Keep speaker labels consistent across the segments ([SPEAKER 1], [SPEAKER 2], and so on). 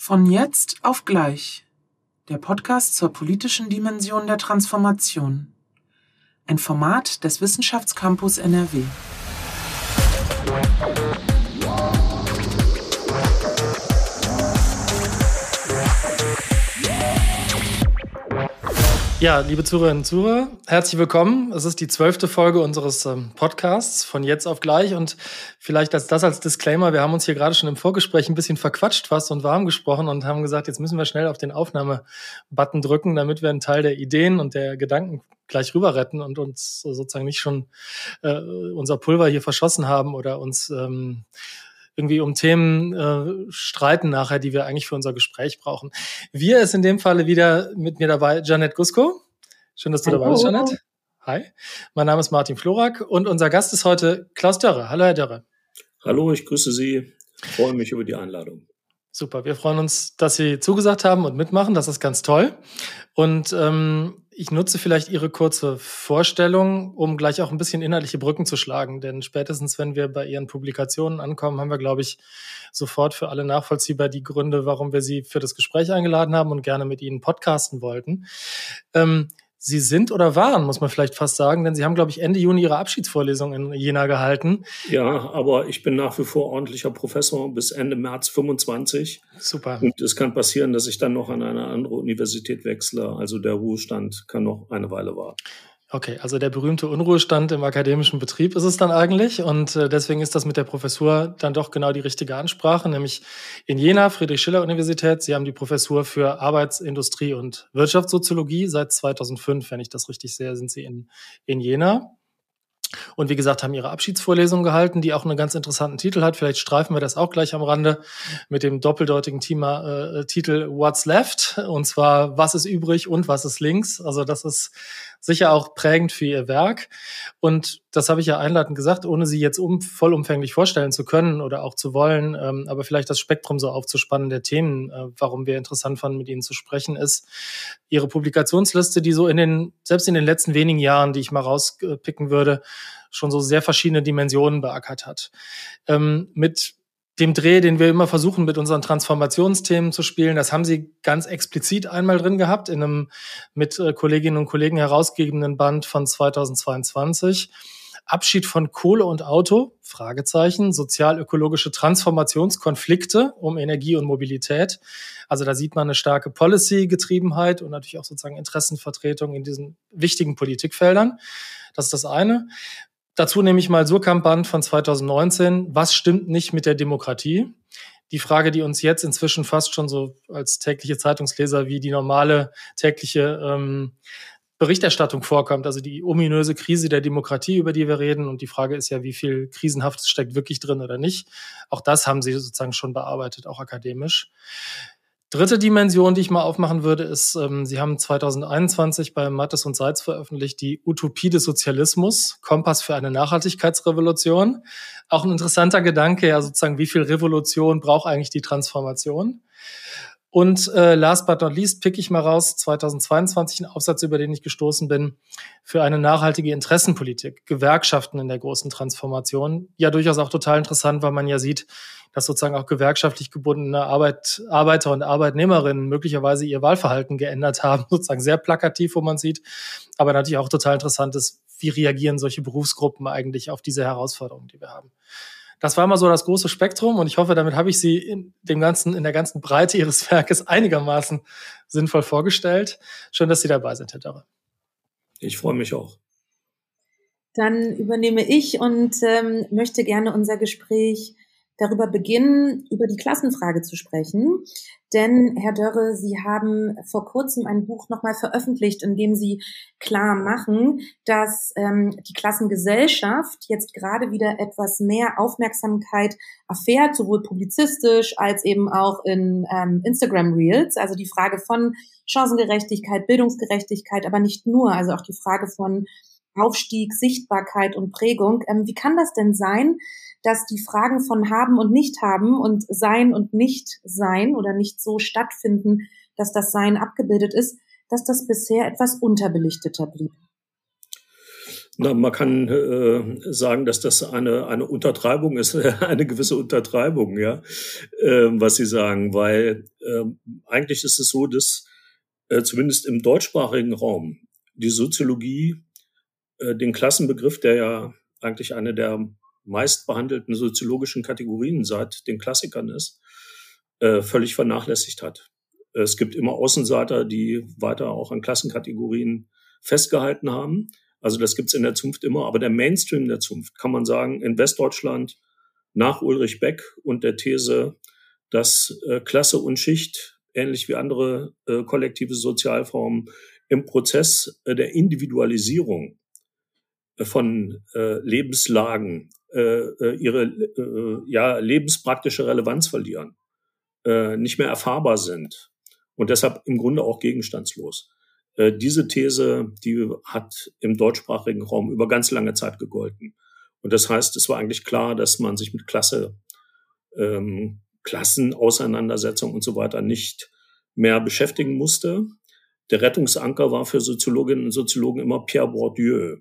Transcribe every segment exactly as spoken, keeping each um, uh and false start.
[SPEAKER 1] Von jetzt auf gleich. Der Podcast zur politischen Dimension der Transformation. Ein Format des Wissenschaftscampus N R W.
[SPEAKER 2] Ja, liebe Zuhörerinnen und Zuhörer, herzlich willkommen. Es ist die zwölfte Folge unseres ähm, Podcasts von jetzt auf gleich und vielleicht als das als Disclaimer, wir haben uns hier gerade schon im Vorgespräch ein bisschen verquatscht fast und warm gesprochen und haben gesagt, jetzt müssen wir schnell auf den Aufnahme-Button drücken, damit wir einen Teil der Ideen und der Gedanken gleich rüber retten und uns sozusagen nicht schon äh, unser Pulver hier verschossen haben oder uns ähm, irgendwie um Themen äh, streiten nachher, die wir eigentlich für unser Gespräch brauchen. Wir ist in dem Falle wieder mit mir dabei Janette Gusko. Schön, dass du
[SPEAKER 3] Hallo.
[SPEAKER 2] dabei bist, Janette. Hi. Mein Name ist Martin Florak und unser Gast ist heute Klaus Dörre. Hallo, Herr Dörre.
[SPEAKER 4] Hallo, ich grüße Sie. Ich freue mich über die Einladung.
[SPEAKER 2] Super, wir freuen uns, dass Sie zugesagt haben und mitmachen. Das ist ganz toll. Und ähm, ich nutze vielleicht Ihre kurze Vorstellung, um gleich auch ein bisschen inhaltliche Brücken zu schlagen. Denn spätestens, wenn wir bei Ihren Publikationen ankommen, haben wir, glaube ich, sofort für alle nachvollziehbar die Gründe, warum wir Sie für das Gespräch eingeladen haben und gerne mit Ihnen podcasten wollten. Ähm, Sie sind oder waren, muss man vielleicht fast sagen, denn Sie haben, glaube ich, Ende Juni Ihre Abschiedsvorlesung in Jena gehalten.
[SPEAKER 4] Ja, aber ich bin nach wie vor ordentlicher Professor bis Ende März fünfundzwanzig.
[SPEAKER 2] Super.
[SPEAKER 4] Und es kann passieren, dass ich dann noch an eine andere Universität wechsle. Also der Ruhestand kann noch eine Weile warten.
[SPEAKER 2] Okay, also der berühmte Unruhestand im akademischen Betrieb ist es dann eigentlich und äh, deswegen ist das mit der Professur dann doch genau die richtige Ansprache, nämlich in Jena, Friedrich-Schiller-Universität. Sie haben die Professur für Arbeits-, Industrie- und Wirtschaftssoziologie seit zweitausendfünf, wenn ich das richtig sehe, sind Sie in, in Jena. Und wie gesagt, haben ihre Abschiedsvorlesung gehalten, die auch einen ganz interessanten Titel hat. Vielleicht streifen wir das auch gleich am Rande mit dem doppeldeutigen Thema, äh, Titel What's Left? Und zwar, was ist übrig und was ist links? Also das ist sicher auch prägend für ihr Werk. Und das habe ich ja einleitend gesagt, ohne sie jetzt um, vollumfänglich vorstellen zu können oder auch zu wollen, ähm, aber vielleicht das Spektrum so aufzuspannen der Themen, äh, warum wir interessant fanden, mit ihnen zu sprechen, ist ihre Publikationsliste, die so in den, selbst in den letzten wenigen Jahren, die ich mal rauspicken würde, schon so sehr verschiedene Dimensionen beackert hat. Ähm, mit dem Dreh, den wir immer versuchen, mit unseren Transformationsthemen zu spielen, das haben Sie ganz explizit einmal drin gehabt, in einem mit Kolleginnen und Kollegen herausgegebenen Band von zweitausendzweiundzwanzig. Abschied von Kohle und Auto, Fragezeichen, sozial-ökologische Transformationskonflikte um Energie und Mobilität. Also da sieht man eine starke Policy-Getriebenheit und natürlich auch sozusagen Interessenvertretung in diesen wichtigen Politikfeldern. Das ist das eine. Dazu nehme ich mal Suhrkamp-Band von zweitausendneunzehn. Was stimmt nicht mit der Demokratie? Die Frage, die uns jetzt inzwischen fast schon so als tägliche Zeitungsleser wie die normale tägliche ähm, Berichterstattung vorkommt, also die ominöse Krise der Demokratie, über die wir reden. Und die Frage ist ja, wie viel Krisenhaftes steckt wirklich drin oder nicht. Auch das haben Sie sozusagen schon bearbeitet, auch akademisch. Dritte Dimension, die ich mal aufmachen würde, ist, ähm, Sie haben zweitausendeinundzwanzig bei Mattes und Seitz veröffentlicht, die Utopie des Sozialismus, Kompass für eine Nachhaltigkeitsrevolution. Auch ein interessanter Gedanke, ja sozusagen, wie viel Revolution braucht eigentlich die Transformation? Und äh, last but not least pick ich mal raus, zweitausendzweiundzwanzig einen Aufsatz, über den ich gestoßen bin, für eine nachhaltige Interessenpolitik, Gewerkschaften in der großen Transformation. Ja, durchaus auch total interessant, weil man ja sieht, dass sozusagen auch gewerkschaftlich gebundene Arbeit, Arbeiter und Arbeitnehmerinnen möglicherweise ihr Wahlverhalten geändert haben, sozusagen sehr plakativ, wo man sieht. Aber natürlich auch total interessant ist, wie reagieren solche Berufsgruppen eigentlich auf diese Herausforderungen, die wir haben. Das war mal so das große Spektrum und ich hoffe, damit habe ich Sie in dem ganzen, in der ganzen Breite Ihres Werkes einigermaßen sinnvoll vorgestellt. Schön, dass Sie dabei sind, Herr Dörre.
[SPEAKER 4] Ich freue mich auch.
[SPEAKER 3] Dann übernehme ich und ähm, möchte gerne unser Gespräch darüber beginnen, über die Klassenfrage zu sprechen. Denn, Herr Dörre, Sie haben vor kurzem ein Buch nochmal veröffentlicht, in dem Sie klar machen, dass ähm, die Klassengesellschaft jetzt gerade wieder etwas mehr Aufmerksamkeit erfährt, sowohl publizistisch als eben auch in ähm, Instagram Reels. Also die Frage von Chancengerechtigkeit, Bildungsgerechtigkeit, aber nicht nur, also auch die Frage von Aufstieg, Sichtbarkeit und Prägung. Ähm, wie kann das denn sein, dass die Fragen von Haben und Nicht-Haben und Sein und Nicht-Sein oder nicht so stattfinden, dass das Sein abgebildet ist, dass das bisher etwas unterbelichteter blieb?
[SPEAKER 4] Na, man kann äh, sagen, dass das eine, eine Untertreibung ist, eine gewisse Untertreibung, ja, äh, was Sie sagen, weil äh, eigentlich ist es so, dass äh, zumindest im deutschsprachigen Raum die Soziologie äh, den Klassenbegriff, der ja eigentlich eine der meist behandelten soziologischen Kategorien seit den Klassikern ist, äh, völlig vernachlässigt hat. Es gibt immer Außenseiter, die weiter auch an Klassenkategorien festgehalten haben. Also das gibt's in der Zunft immer. Aber der Mainstream der Zunft, kann man sagen, in Westdeutschland nach Ulrich Beck und der These, dass äh, Klasse und Schicht, ähnlich wie andere äh, kollektive Sozialformen, im Prozess äh, der Individualisierung äh, von äh, Lebenslagen äh, äh, ihre äh, ja, lebenspraktische Relevanz verlieren, äh, nicht mehr erfahrbar sind und deshalb im Grunde auch gegenstandslos. Äh, diese These, die hat im deutschsprachigen Raum über ganz lange Zeit gegolten. Und das heißt, es war eigentlich klar, dass man sich mit Klasse, ähm, Klassenauseinandersetzung und so weiter nicht mehr beschäftigen musste. Der Rettungsanker war für Soziologinnen und Soziologen immer Pierre Bourdieu.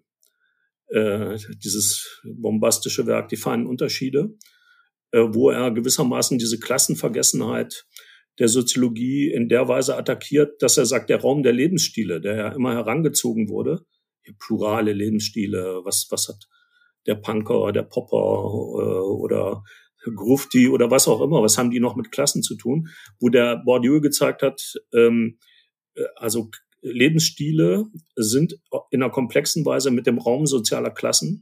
[SPEAKER 4] Äh, dieses bombastische Werk, die feinen Unterschiede, äh, wo er gewissermaßen diese Klassenvergessenheit der Soziologie in der Weise attackiert, dass er sagt, der Raum der Lebensstile, der ja immer herangezogen wurde, plurale Lebensstile, was, was hat der Punker, der Popper äh, oder Grufti oder was auch immer, was haben die noch mit Klassen zu tun, wo der Bourdieu gezeigt hat, ähm, also Lebensstile sind in einer komplexen Weise mit dem Raum sozialer Klassen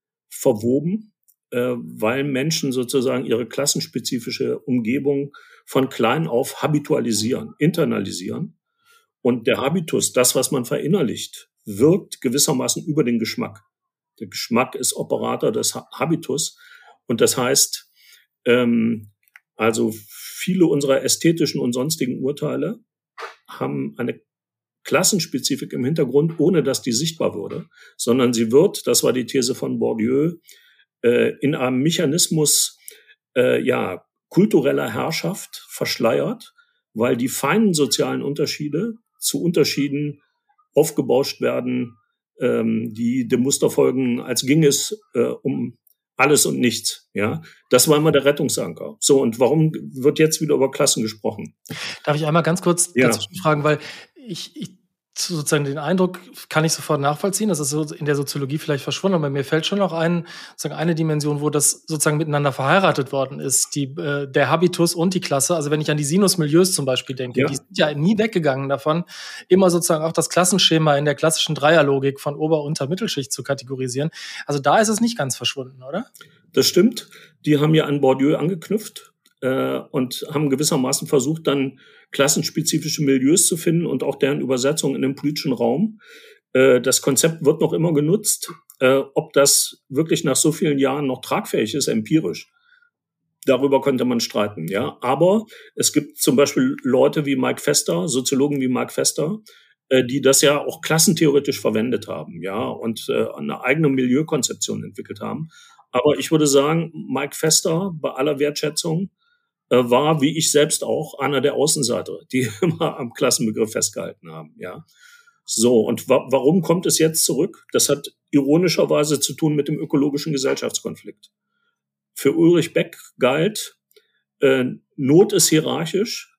[SPEAKER 4] verwoben, äh, weil Menschen sozusagen ihre klassenspezifische Umgebung von klein auf habitualisieren, internalisieren. Und der Habitus, das, was man verinnerlicht, wirkt gewissermaßen über den Geschmack. Der Geschmack ist Operator des Habitus. Und das heißt, ähm, also viele unserer ästhetischen und sonstigen Urteile haben eine Klassenspezifik im Hintergrund, ohne dass die sichtbar würde, sondern sie wird, das war die These von Bourdieu, äh, in einem Mechanismus äh, ja kultureller Herrschaft verschleiert, weil die feinen sozialen Unterschiede zu Unterschieden aufgebauscht werden, ähm, die dem Muster folgen, als ging es äh, um alles und nichts. Ja, das war immer der Rettungsanker. So, und warum wird jetzt wieder über Klassen gesprochen?
[SPEAKER 2] Darf ich einmal ganz kurz
[SPEAKER 4] Ja.
[SPEAKER 2] dazwischen fragen, weil ich, ich sozusagen den Eindruck kann ich sofort nachvollziehen, das ist so in der Soziologie vielleicht verschwunden, aber mir fällt schon noch ein, sozusagen eine Dimension, wo das sozusagen miteinander verheiratet worden ist, die, äh, der Habitus und die Klasse. Also wenn ich an die Sinusmilieus zum Beispiel denke,
[SPEAKER 4] Ja.
[SPEAKER 2] die sind ja nie weggegangen davon, immer sozusagen auch das Klassenschema in der klassischen Dreierlogik von Ober-, Unter-, Mittelschicht zu kategorisieren. Also da ist es nicht ganz verschwunden, oder?
[SPEAKER 4] Das stimmt. Die haben ja an Bourdieu angeknüpft äh, und haben gewissermaßen versucht, dann klassenspezifische Milieus zu finden und auch deren Übersetzung in den politischen Raum. Äh, das Konzept wird noch immer genutzt. Äh, ob das wirklich nach so vielen Jahren noch tragfähig ist, empirisch, darüber könnte man streiten. Ja, aber es gibt zum Beispiel Leute wie Mike Fester, Soziologen wie Mike Fester, äh, die das ja auch klassentheoretisch verwendet haben, ja, und äh, eine eigene Milieukonzeption entwickelt haben. Aber ich würde sagen, Mike Fester, bei aller Wertschätzung, war, wie ich selbst auch, einer der Außenseiter, die immer am Klassenbegriff festgehalten haben, ja. So, und wa- warum kommt es jetzt zurück? Das hat ironischerweise zu tun mit dem ökologischen Gesellschaftskonflikt. Für Ulrich Beck galt, äh, Not ist hierarchisch,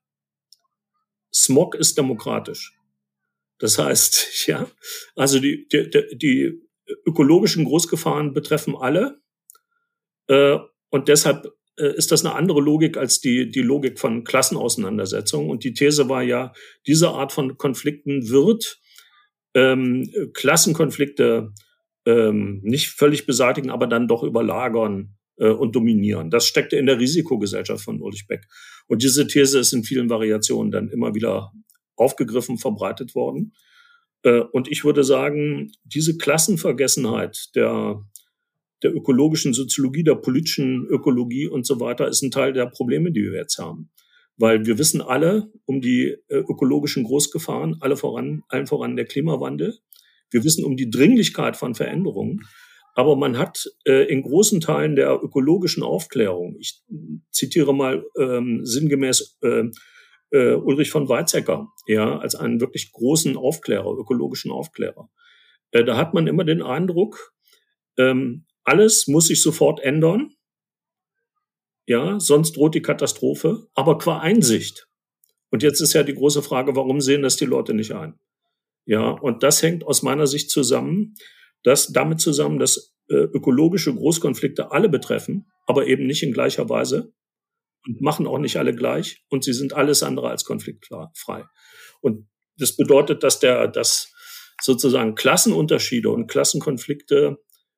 [SPEAKER 4] Smog ist demokratisch. Das heißt, ja, also die, die, die ökologischen Großgefahren betreffen alle, äh, und deshalb ist das eine andere Logik als die, die Logik von Klassenauseinandersetzungen. Und die These war ja, diese Art von Konflikten wird ähm, Klassenkonflikte ähm, nicht völlig beseitigen, aber dann doch überlagern äh, und dominieren. Das steckte in der Risikogesellschaft von Ulrich Beck. Und diese These ist in vielen Variationen dann immer wieder aufgegriffen, verbreitet worden. Äh, und ich würde sagen, diese Klassenvergessenheit der der ökologischen Soziologie, der politischen Ökologie und so weiter, ist ein Teil der Probleme, die wir jetzt haben. Weil wir wissen alle um die äh, ökologischen Großgefahren, alle voran, allen voran der Klimawandel. Wir wissen um die Dringlichkeit von Veränderungen. Aber man hat äh, in großen Teilen der ökologischen Aufklärung, ich zitiere mal ähm, sinngemäß äh, äh, Ulrich von Weizsäcker, ja, als einen wirklich großen Aufklärer, ökologischen Aufklärer, Äh, da hat man immer den Eindruck, ähm, alles muss sich sofort ändern. Ja, sonst droht die Katastrophe, aber qua Einsicht. Und jetzt ist ja die große Frage, warum sehen das die Leute nicht ein? Ja, und das hängt aus meiner Sicht zusammen, dass damit zusammen, dass äh, ökologische Großkonflikte alle betreffen, aber eben nicht in gleicher Weise und machen auch nicht alle gleich und sie sind alles andere als konfliktfrei. Und das bedeutet, dass der, dass sozusagen Klassenunterschiede und Klassenkonflikte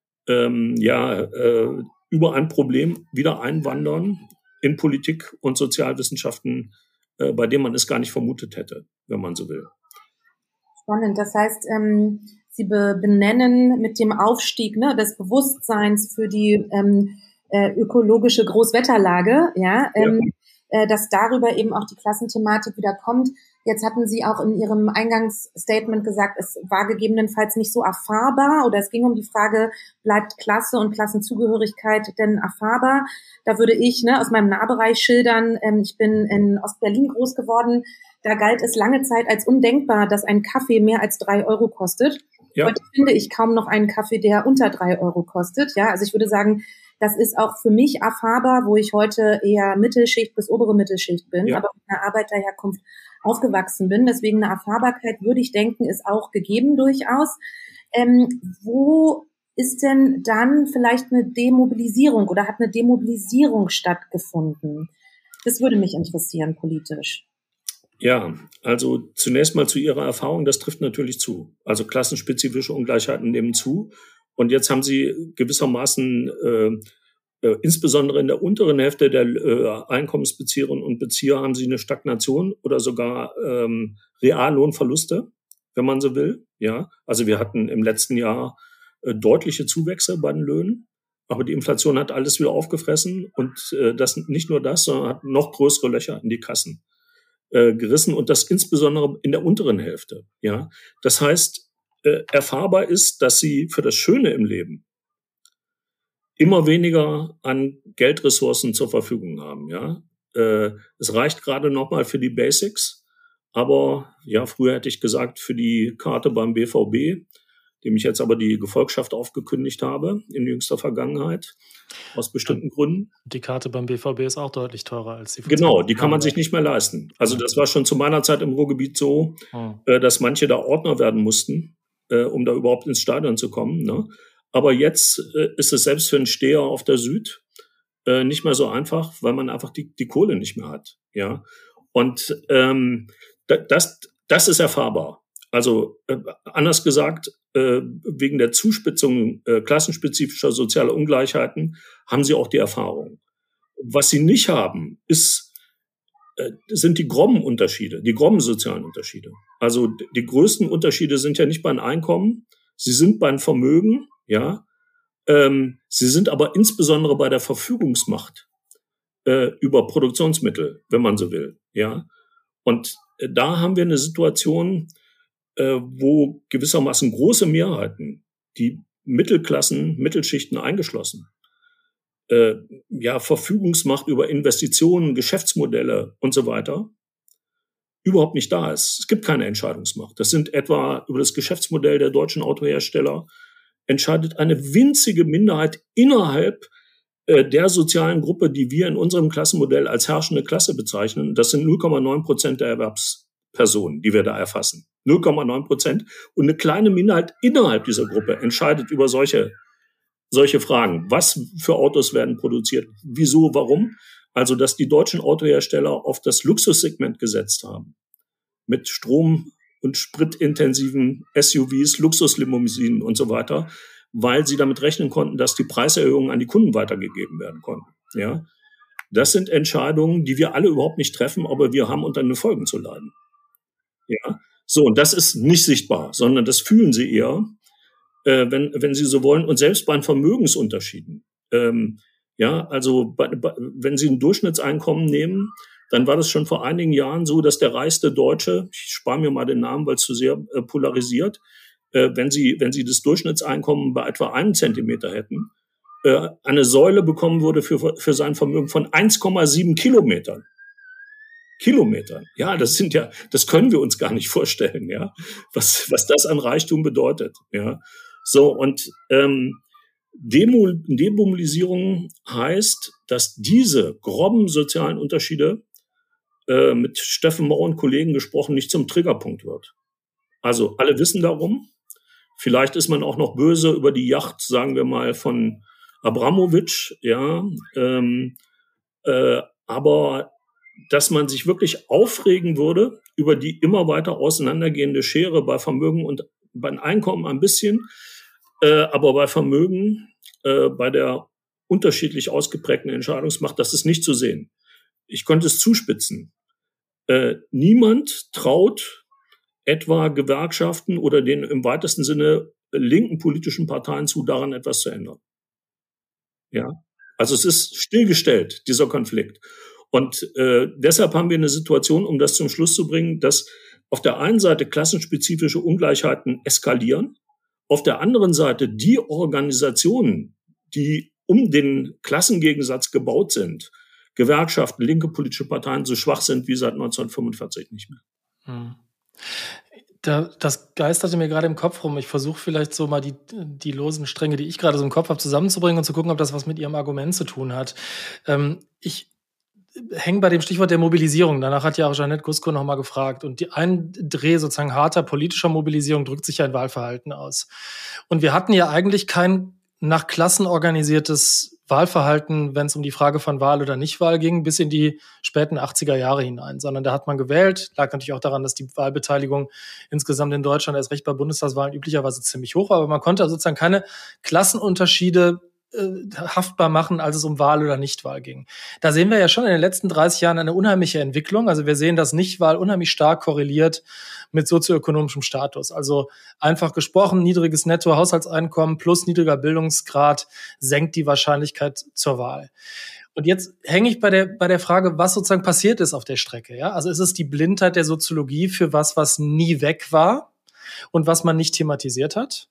[SPEAKER 4] ähm, ja äh, über ein Problem wieder einwandern in Politik und Sozialwissenschaften, äh, bei dem man es gar nicht vermutet hätte, wenn man so will.
[SPEAKER 3] Spannend. Das heißt, ähm, Sie be- benennen mit dem Aufstieg, ne, des Bewusstseins für die ähm, äh, ökologische Großwetterlage, ja, ähm, ja. Äh, dass darüber eben auch die Klassenthematik wieder kommt. Jetzt hatten Sie auch in Ihrem Eingangsstatement gesagt, es war gegebenenfalls nicht so erfahrbar oder es ging um die Frage, bleibt Klasse und Klassenzugehörigkeit denn erfahrbar? Da würde ich ne, aus meinem Nahbereich schildern, ähm, ich bin in Ostberlin groß geworden, da galt es lange Zeit als undenkbar, dass ein Kaffee mehr als drei Euro kostet. Ja. Heute finde ich kaum noch einen Kaffee, der unter drei Euro kostet. Ja, also ich würde sagen, das ist auch für mich erfahrbar, wo ich heute eher Mittelschicht bis obere Mittelschicht bin, ja. aber mit einer Arbeiterherkunft aufgewachsen bin. Deswegen eine Erfahrbarkeit, würde ich denken, ist auch gegeben durchaus. Ähm, wo ist denn dann vielleicht eine Demobilisierung oder hat eine Demobilisierung stattgefunden? Das würde mich interessieren politisch.
[SPEAKER 4] Ja, also zunächst mal zu Ihrer Erfahrung, das trifft natürlich zu. Also klassenspezifische Ungleichheiten nehmen zu. Und jetzt haben Sie gewissermaßen äh, äh, insbesondere in der unteren Hälfte der äh, Einkommensbezieherinnen und Bezieher haben Sie eine Stagnation oder sogar ähm, Reallohnverluste, wenn man so will. Ja, also wir hatten im letzten Jahr äh, deutliche Zuwächse bei den Löhnen, aber die Inflation hat alles wieder aufgefressen und äh, das nicht nur das, sondern hat noch größere Löcher in die Kassen äh, gerissen und das insbesondere in der unteren Hälfte. Ja, das heißt, äh, erfahrbar ist, dass Sie für das Schöne im Leben immer weniger an Geldressourcen zur Verfügung haben. Ja, äh, es reicht gerade noch mal für die Basics, aber ja, früher hätte ich gesagt für die Karte beim B V B, dem ich jetzt aber die Gefolgschaft aufgekündigt habe in jüngster Vergangenheit aus bestimmten Gründen.
[SPEAKER 2] Die Karte beim B V B ist auch deutlich teurer als die.
[SPEAKER 4] Genau, die kann man sich nicht mehr leisten. Also das war schon zu meiner Zeit im Ruhrgebiet so, hm. äh, dass manche da Ordner werden mussten, äh, um da überhaupt ins Stadion zu kommen. Ne? Aber jetzt äh, ist es selbst für einen Steher auf der Süd äh, nicht mehr so einfach, weil man einfach die, die Kohle nicht mehr hat. Ja, und ähm, das, das ist erfahrbar. Also äh, anders gesagt, äh, wegen der Zuspitzung äh, klassenspezifischer sozialer Ungleichheiten haben sie auch die Erfahrung. Was sie nicht haben, ist, äh, sind die Grommenunterschiede, die grommensozialen Unterschiede. Also d- die größten Unterschiede sind ja nicht beim Einkommen, sie sind beim Vermögen, ja, ähm, sie sind aber insbesondere bei der Verfügungsmacht äh, über Produktionsmittel, wenn man so will, ja. Und äh, da haben wir eine Situation, äh, wo gewissermaßen große Mehrheiten, die Mittelklassen, Mittelschichten eingeschlossen, äh, ja, Verfügungsmacht über Investitionen, Geschäftsmodelle und so weiter, überhaupt nicht da ist. Es gibt keine Entscheidungsmacht. Das sind etwa über das Geschäftsmodell der deutschen Autohersteller entscheidet eine winzige Minderheit innerhalb äh, der sozialen Gruppe, die wir in unserem Klassenmodell als herrschende Klasse bezeichnen. Das sind null Komma neun Prozent der Erwerbspersonen, die wir da erfassen. null Komma neun Prozent. Und eine kleine Minderheit innerhalb dieser Gruppe entscheidet über solche, solche Fragen. Was für Autos werden produziert? Wieso? Warum? Also, dass die deutschen Autohersteller auf das Luxussegment gesetzt haben. Mit Strom- und spritintensiven S U Vs, Luxuslimousinen und so weiter, weil sie damit rechnen konnten, dass die Preiserhöhungen an die Kunden weitergegeben werden konnten. Ja, das sind Entscheidungen, die wir alle überhaupt nicht treffen, aber wir haben unter den Folgen zu leiden. Ja, so, und das ist nicht sichtbar, sondern das fühlen sie eher, äh, wenn, wenn sie so wollen. Und selbst bei den Vermögensunterschieden, ähm, ja, also bei, bei, wenn Sie ein Durchschnittseinkommen nehmen, dann war das schon vor einigen Jahren so, dass der reichste Deutsche, ich spare mir mal den Namen, weil es zu sehr äh, polarisiert, äh, wenn Sie, wenn Sie das Durchschnittseinkommen bei etwa einem Zentimeter hätten, äh, eine Säule bekommen würde für, für sein Vermögen von eins Komma sieben Kilometern. Kilometern. Ja, das sind ja, das können wir uns gar nicht vorstellen, ja, was, was das an Reichtum bedeutet, ja. So, und, ähm, Demo, Demobilisierung heißt, dass diese groben sozialen Unterschiede, äh, mit Steffen Mau und Kollegen gesprochen, nicht zum Triggerpunkt wird. Also, alle wissen darum. Vielleicht ist man auch noch böse über die Yacht, sagen wir mal, von Abramowitsch, ja, ähm, äh, aber dass man sich wirklich aufregen würde über die immer weiter auseinandergehende Schere bei Vermögen und beim Einkommen ein bisschen, äh, aber bei Vermögen, äh, bei der unterschiedlich ausgeprägten Entscheidungsmacht, das ist nicht zu sehen. Ich könnte es zuspitzen. Äh, niemand traut etwa Gewerkschaften oder den im weitesten Sinne linken politischen Parteien zu, daran etwas zu ändern. Ja, also es ist stillgestellt, dieser Konflikt. Und äh, deshalb haben wir eine Situation, um das zum Schluss zu bringen, dass auf der einen Seite klassenspezifische Ungleichheiten eskalieren, auf der anderen Seite die Organisationen, die um den Klassengegensatz gebaut sind, Gewerkschaften, linke politische Parteien, so schwach sind wie seit neunzehnhundertfünfundvierzig nicht mehr.
[SPEAKER 2] Hm. Da, das geisterte mir gerade im Kopf rum. Ich versuche vielleicht so mal die, die losen Stränge, die ich gerade so im Kopf habe, zusammenzubringen und zu gucken, ob das was mit Ihrem Argument zu tun hat. Ähm, ich hänge bei dem Stichwort der Mobilisierung. Danach hat ja auch Jeanette Gusko noch mal gefragt. Und die, ein Dreh sozusagen harter politischer Mobilisierung drückt sich ja in Wahlverhalten aus. Und wir hatten ja eigentlich kein nach Klassen organisiertes Wahlverhalten, wenn es um die Frage von Wahl oder Nichtwahl ging, bis in die späten achtziger Jahre hinein, sondern da hat man gewählt. Lag natürlich auch daran, dass die Wahlbeteiligung insgesamt in Deutschland erst recht bei Bundestagswahlen üblicherweise ziemlich hoch war, aber man konnte sozusagen keine Klassenunterschiede äh, haftbar machen, als es um Wahl oder Nichtwahl ging. Da sehen wir ja schon in den letzten dreißig Jahren eine unheimliche Entwicklung. Also wir sehen, dass Nichtwahl unheimlich stark korreliert mit sozioökonomischem Status. Also einfach gesprochen, niedriges Nettohaushaltseinkommen plus niedriger Bildungsgrad senkt die Wahrscheinlichkeit zur Wahl. Und jetzt hänge ich bei der, bei der Frage, was sozusagen passiert ist auf der Strecke. Ja? Also ist es die Blindheit der Soziologie für was, was nie weg war und was man nicht thematisiert hat?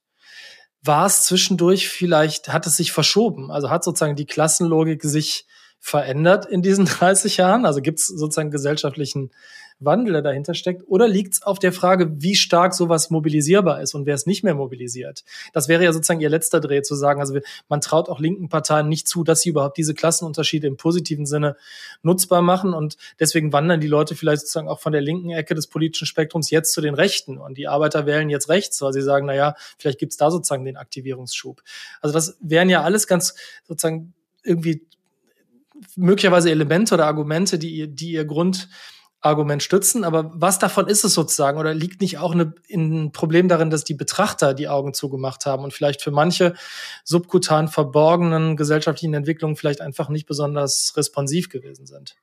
[SPEAKER 2] War es zwischendurch vielleicht, hat es sich verschoben? Also hat sozusagen die Klassenlogik sich verändert in diesen dreißig Jahren? Also gibt es sozusagen gesellschaftlichen Wandel, der dahinter steckt? Oder liegt es auf der Frage, wie stark sowas mobilisierbar ist und wer es nicht mehr mobilisiert? Das wäre ja sozusagen Ihr letzter Dreh, zu sagen, also man traut auch linken Parteien nicht zu, dass sie überhaupt diese Klassenunterschiede im positiven Sinne nutzbar machen. Und deswegen wandern die Leute vielleicht sozusagen auch von der linken Ecke des politischen Spektrums jetzt zu den Rechten. Und die Arbeiter wählen jetzt rechts, weil sie sagen, na ja, vielleicht gibt es da sozusagen den Aktivierungsschub. Also das wären ja alles ganz sozusagen irgendwie möglicherweise Elemente oder Argumente, die ihr, die ihr Grundargument stützen. Aber was davon ist es sozusagen? Oder liegt nicht auch eine, ein Problem darin, dass die Betrachter die Augen zugemacht haben und vielleicht für manche subkutan verborgenen gesellschaftlichen Entwicklungen vielleicht einfach nicht besonders responsiv gewesen sind?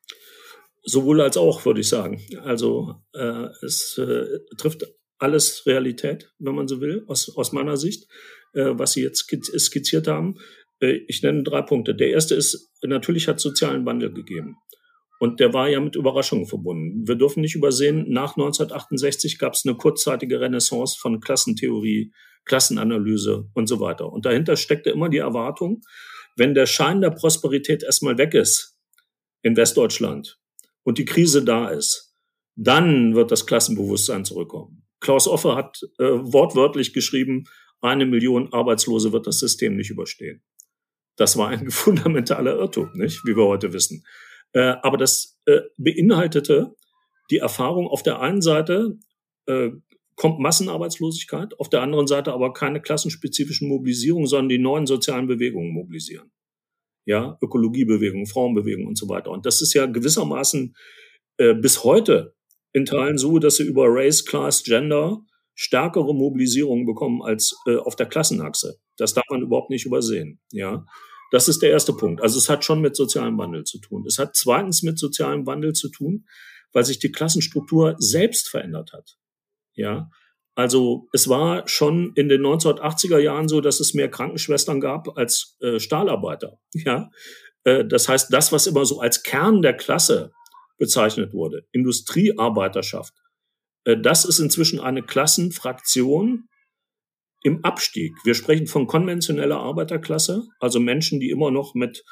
[SPEAKER 4] Sowohl als auch, würde ich sagen. Also äh, es äh, trifft alles Realität, wenn man so will, aus, aus meiner Sicht, äh, was Sie jetzt skizziert haben. Ich nenne drei Punkte. Der erste ist, natürlich hat es sozialen Wandel gegeben. Und der war ja mit Überraschungen verbunden. Wir dürfen nicht übersehen, nach neunzehnhundertachtundsechzig gab es eine kurzzeitige Renaissance von Klassentheorie, Klassenanalyse und so weiter. Und dahinter steckte immer die Erwartung, wenn der Schein der Prosperität erstmal weg ist in Westdeutschland und die Krise da ist, dann wird das Klassenbewusstsein zurückkommen. Klaus Offe hat äh, wortwörtlich geschrieben, eine Million Arbeitslose wird das System nicht überstehen. Das war ein fundamentaler Irrtum, nicht, wie wir heute wissen. Äh, aber das äh, beinhaltete die Erfahrung, auf der einen Seite äh, kommt Massenarbeitslosigkeit, auf der anderen Seite aber keine klassenspezifischen Mobilisierungen, sondern die neuen sozialen Bewegungen mobilisieren. Ja, Ökologiebewegung, Frauenbewegung und so weiter. Und das ist ja gewissermaßen äh, bis heute in Teilen so, dass sie über Race, Class, Gender stärkere Mobilisierungen bekommen als äh, auf der Klassenachse. Das darf man überhaupt nicht übersehen. Ja, das ist der erste Punkt. Also es hat schon mit sozialem Wandel zu tun. Es hat zweitens mit sozialem Wandel zu tun, weil sich die Klassenstruktur selbst verändert hat. Ja, also es war schon in den neunzehnhundertachtziger Jahren so, dass es mehr Krankenschwestern gab als äh, Stahlarbeiter. Ja, äh, das heißt, das, was immer so als Kern der Klasse bezeichnet wurde, Industriearbeiterschaft, äh, das ist inzwischen eine Klassenfraktion im Abstieg. Wir sprechen von konventioneller Arbeiterklasse, also Menschen, die immer noch mit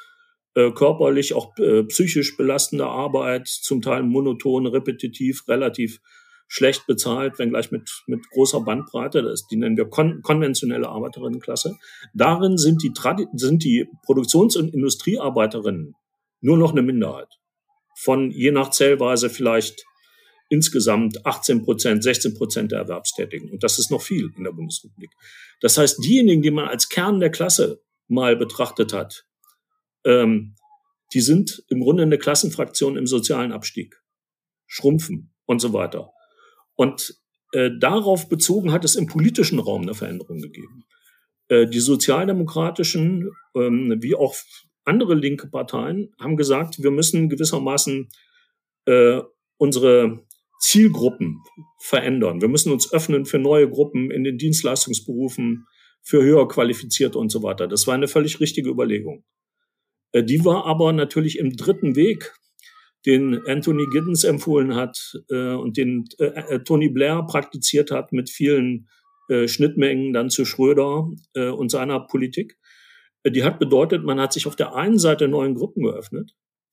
[SPEAKER 4] äh, körperlich, auch äh, psychisch belastende Arbeit, zum Teil monoton, repetitiv, relativ schlecht bezahlt, wenngleich mit, mit großer Bandbreite. Das, die nennen wir kon- konventionelle Arbeiterinnenklasse. Darin sind die, Tradi- sind die Produktions- und Industriearbeiterinnen nur noch eine Minderheit. Von je nach Zählweise vielleicht insgesamt achtzehn Prozent, sechzehn Prozent der Erwerbstätigen. Und das ist noch viel in der Bundesrepublik. Das heißt, diejenigen, die man als Kern der Klasse mal betrachtet hat, ähm, die sind im Grunde eine Klassenfraktion im sozialen Abstieg, schrumpfen und so weiter. Und äh, darauf bezogen hat es im politischen Raum eine Veränderung gegeben. Äh, die sozialdemokratischen ähm, wie auch andere linke Parteien haben gesagt, wir müssen gewissermaßen äh, unsere Zielgruppen verändern. Wir müssen uns öffnen für neue Gruppen in den Dienstleistungsberufen, für höher Qualifizierte und so weiter. Das war eine völlig richtige Überlegung. Äh, die war aber natürlich im dritten Weg, den Anthony Giddens empfohlen hat äh, und den äh, Tony Blair praktiziert hat mit vielen äh, Schnittmengen dann zu Schröder äh, und seiner Politik. Äh, die hat bedeutet, man hat sich auf der einen Seite neuen Gruppen geöffnet,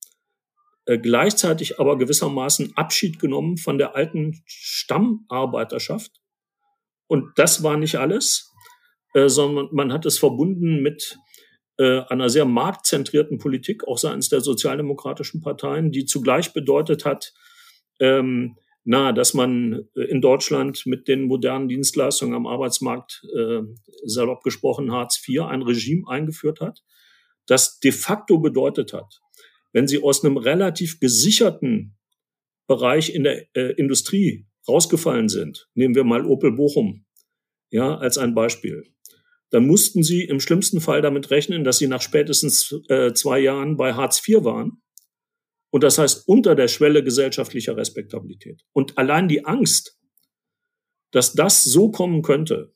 [SPEAKER 4] äh, gleichzeitig aber gewissermaßen Abschied genommen von der alten Stammarbeiterschaft. Und das war nicht alles, äh, sondern man hat es verbunden mit einer sehr marktzentrierten Politik, auch seitens der sozialdemokratischen Parteien, die zugleich bedeutet hat, ähm, na, dass man in Deutschland mit den modernen Dienstleistungen am Arbeitsmarkt, äh, salopp gesprochen Hartz vier, ein Regime eingeführt hat, das de facto bedeutet hat, wenn Sie aus einem relativ gesicherten Bereich in der äh, Industrie rausgefallen sind, nehmen wir mal Opel Bochum, ja, als ein Beispiel, dann mussten sie im schlimmsten Fall damit rechnen, dass sie nach spätestens äh, zwei Jahren bei Hartz vier waren. Und das heißt unter der Schwelle gesellschaftlicher Respektabilität. Und allein die Angst, dass das so kommen könnte,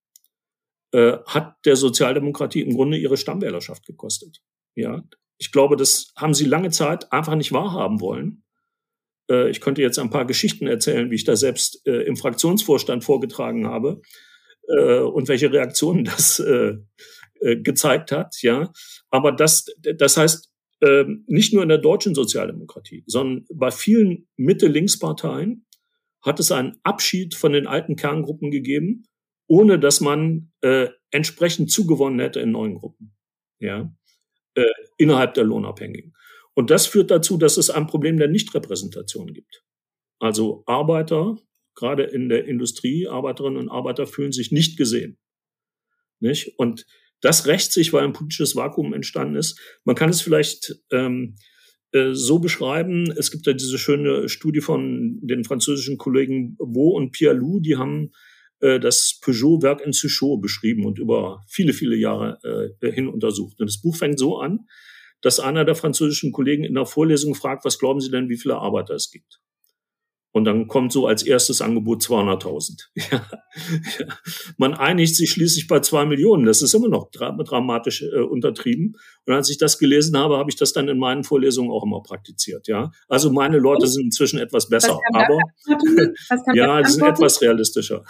[SPEAKER 4] äh, hat der Sozialdemokratie im Grunde ihre Stammwählerschaft gekostet. Ja, ich glaube, das haben sie lange Zeit einfach nicht wahrhaben wollen. Äh, ich könnte jetzt ein paar Geschichten erzählen, wie ich das selbst äh, im Fraktionsvorstand vorgetragen habe. Und welche Reaktionen das äh, äh, gezeigt hat, ja. Aber das, das heißt, äh, nicht nur in der deutschen Sozialdemokratie, sondern bei vielen Mitte-Links-Parteien hat es einen Abschied von den alten Kerngruppen gegeben, ohne dass man äh, entsprechend zugewonnen hätte in neuen Gruppen, ja, äh, innerhalb der Lohnabhängigen. Und das führt dazu, dass es ein Problem der Nichtrepräsentation gibt. Also Arbeiter, gerade in der Industrie, Arbeiterinnen und Arbeiter fühlen sich nicht gesehen. Nicht? Und das rächt sich, weil ein politisches Vakuum entstanden ist. Man kann es vielleicht ähm, äh, so beschreiben, es gibt ja diese schöne Studie von den französischen Kollegen Beau und Pierre Lou, die haben äh, das Peugeot-Werk in Suchot beschrieben und über viele, viele Jahre äh, hin untersucht. Und das Buch fängt so an, dass einer der französischen Kollegen in der Vorlesung fragt, was glauben Sie denn, wie viele Arbeiter es gibt? Und dann kommt so als erstes Angebot zweihunderttausend. Ja, ja. Man einigt sich schließlich bei zwei Millionen. Das ist immer noch dra- dramatisch äh, untertrieben. Und als ich das gelesen habe, habe ich das dann in meinen Vorlesungen auch immer praktiziert. Ja, also meine Leute sind inzwischen etwas besser, aber ja, die sind etwas realistischer.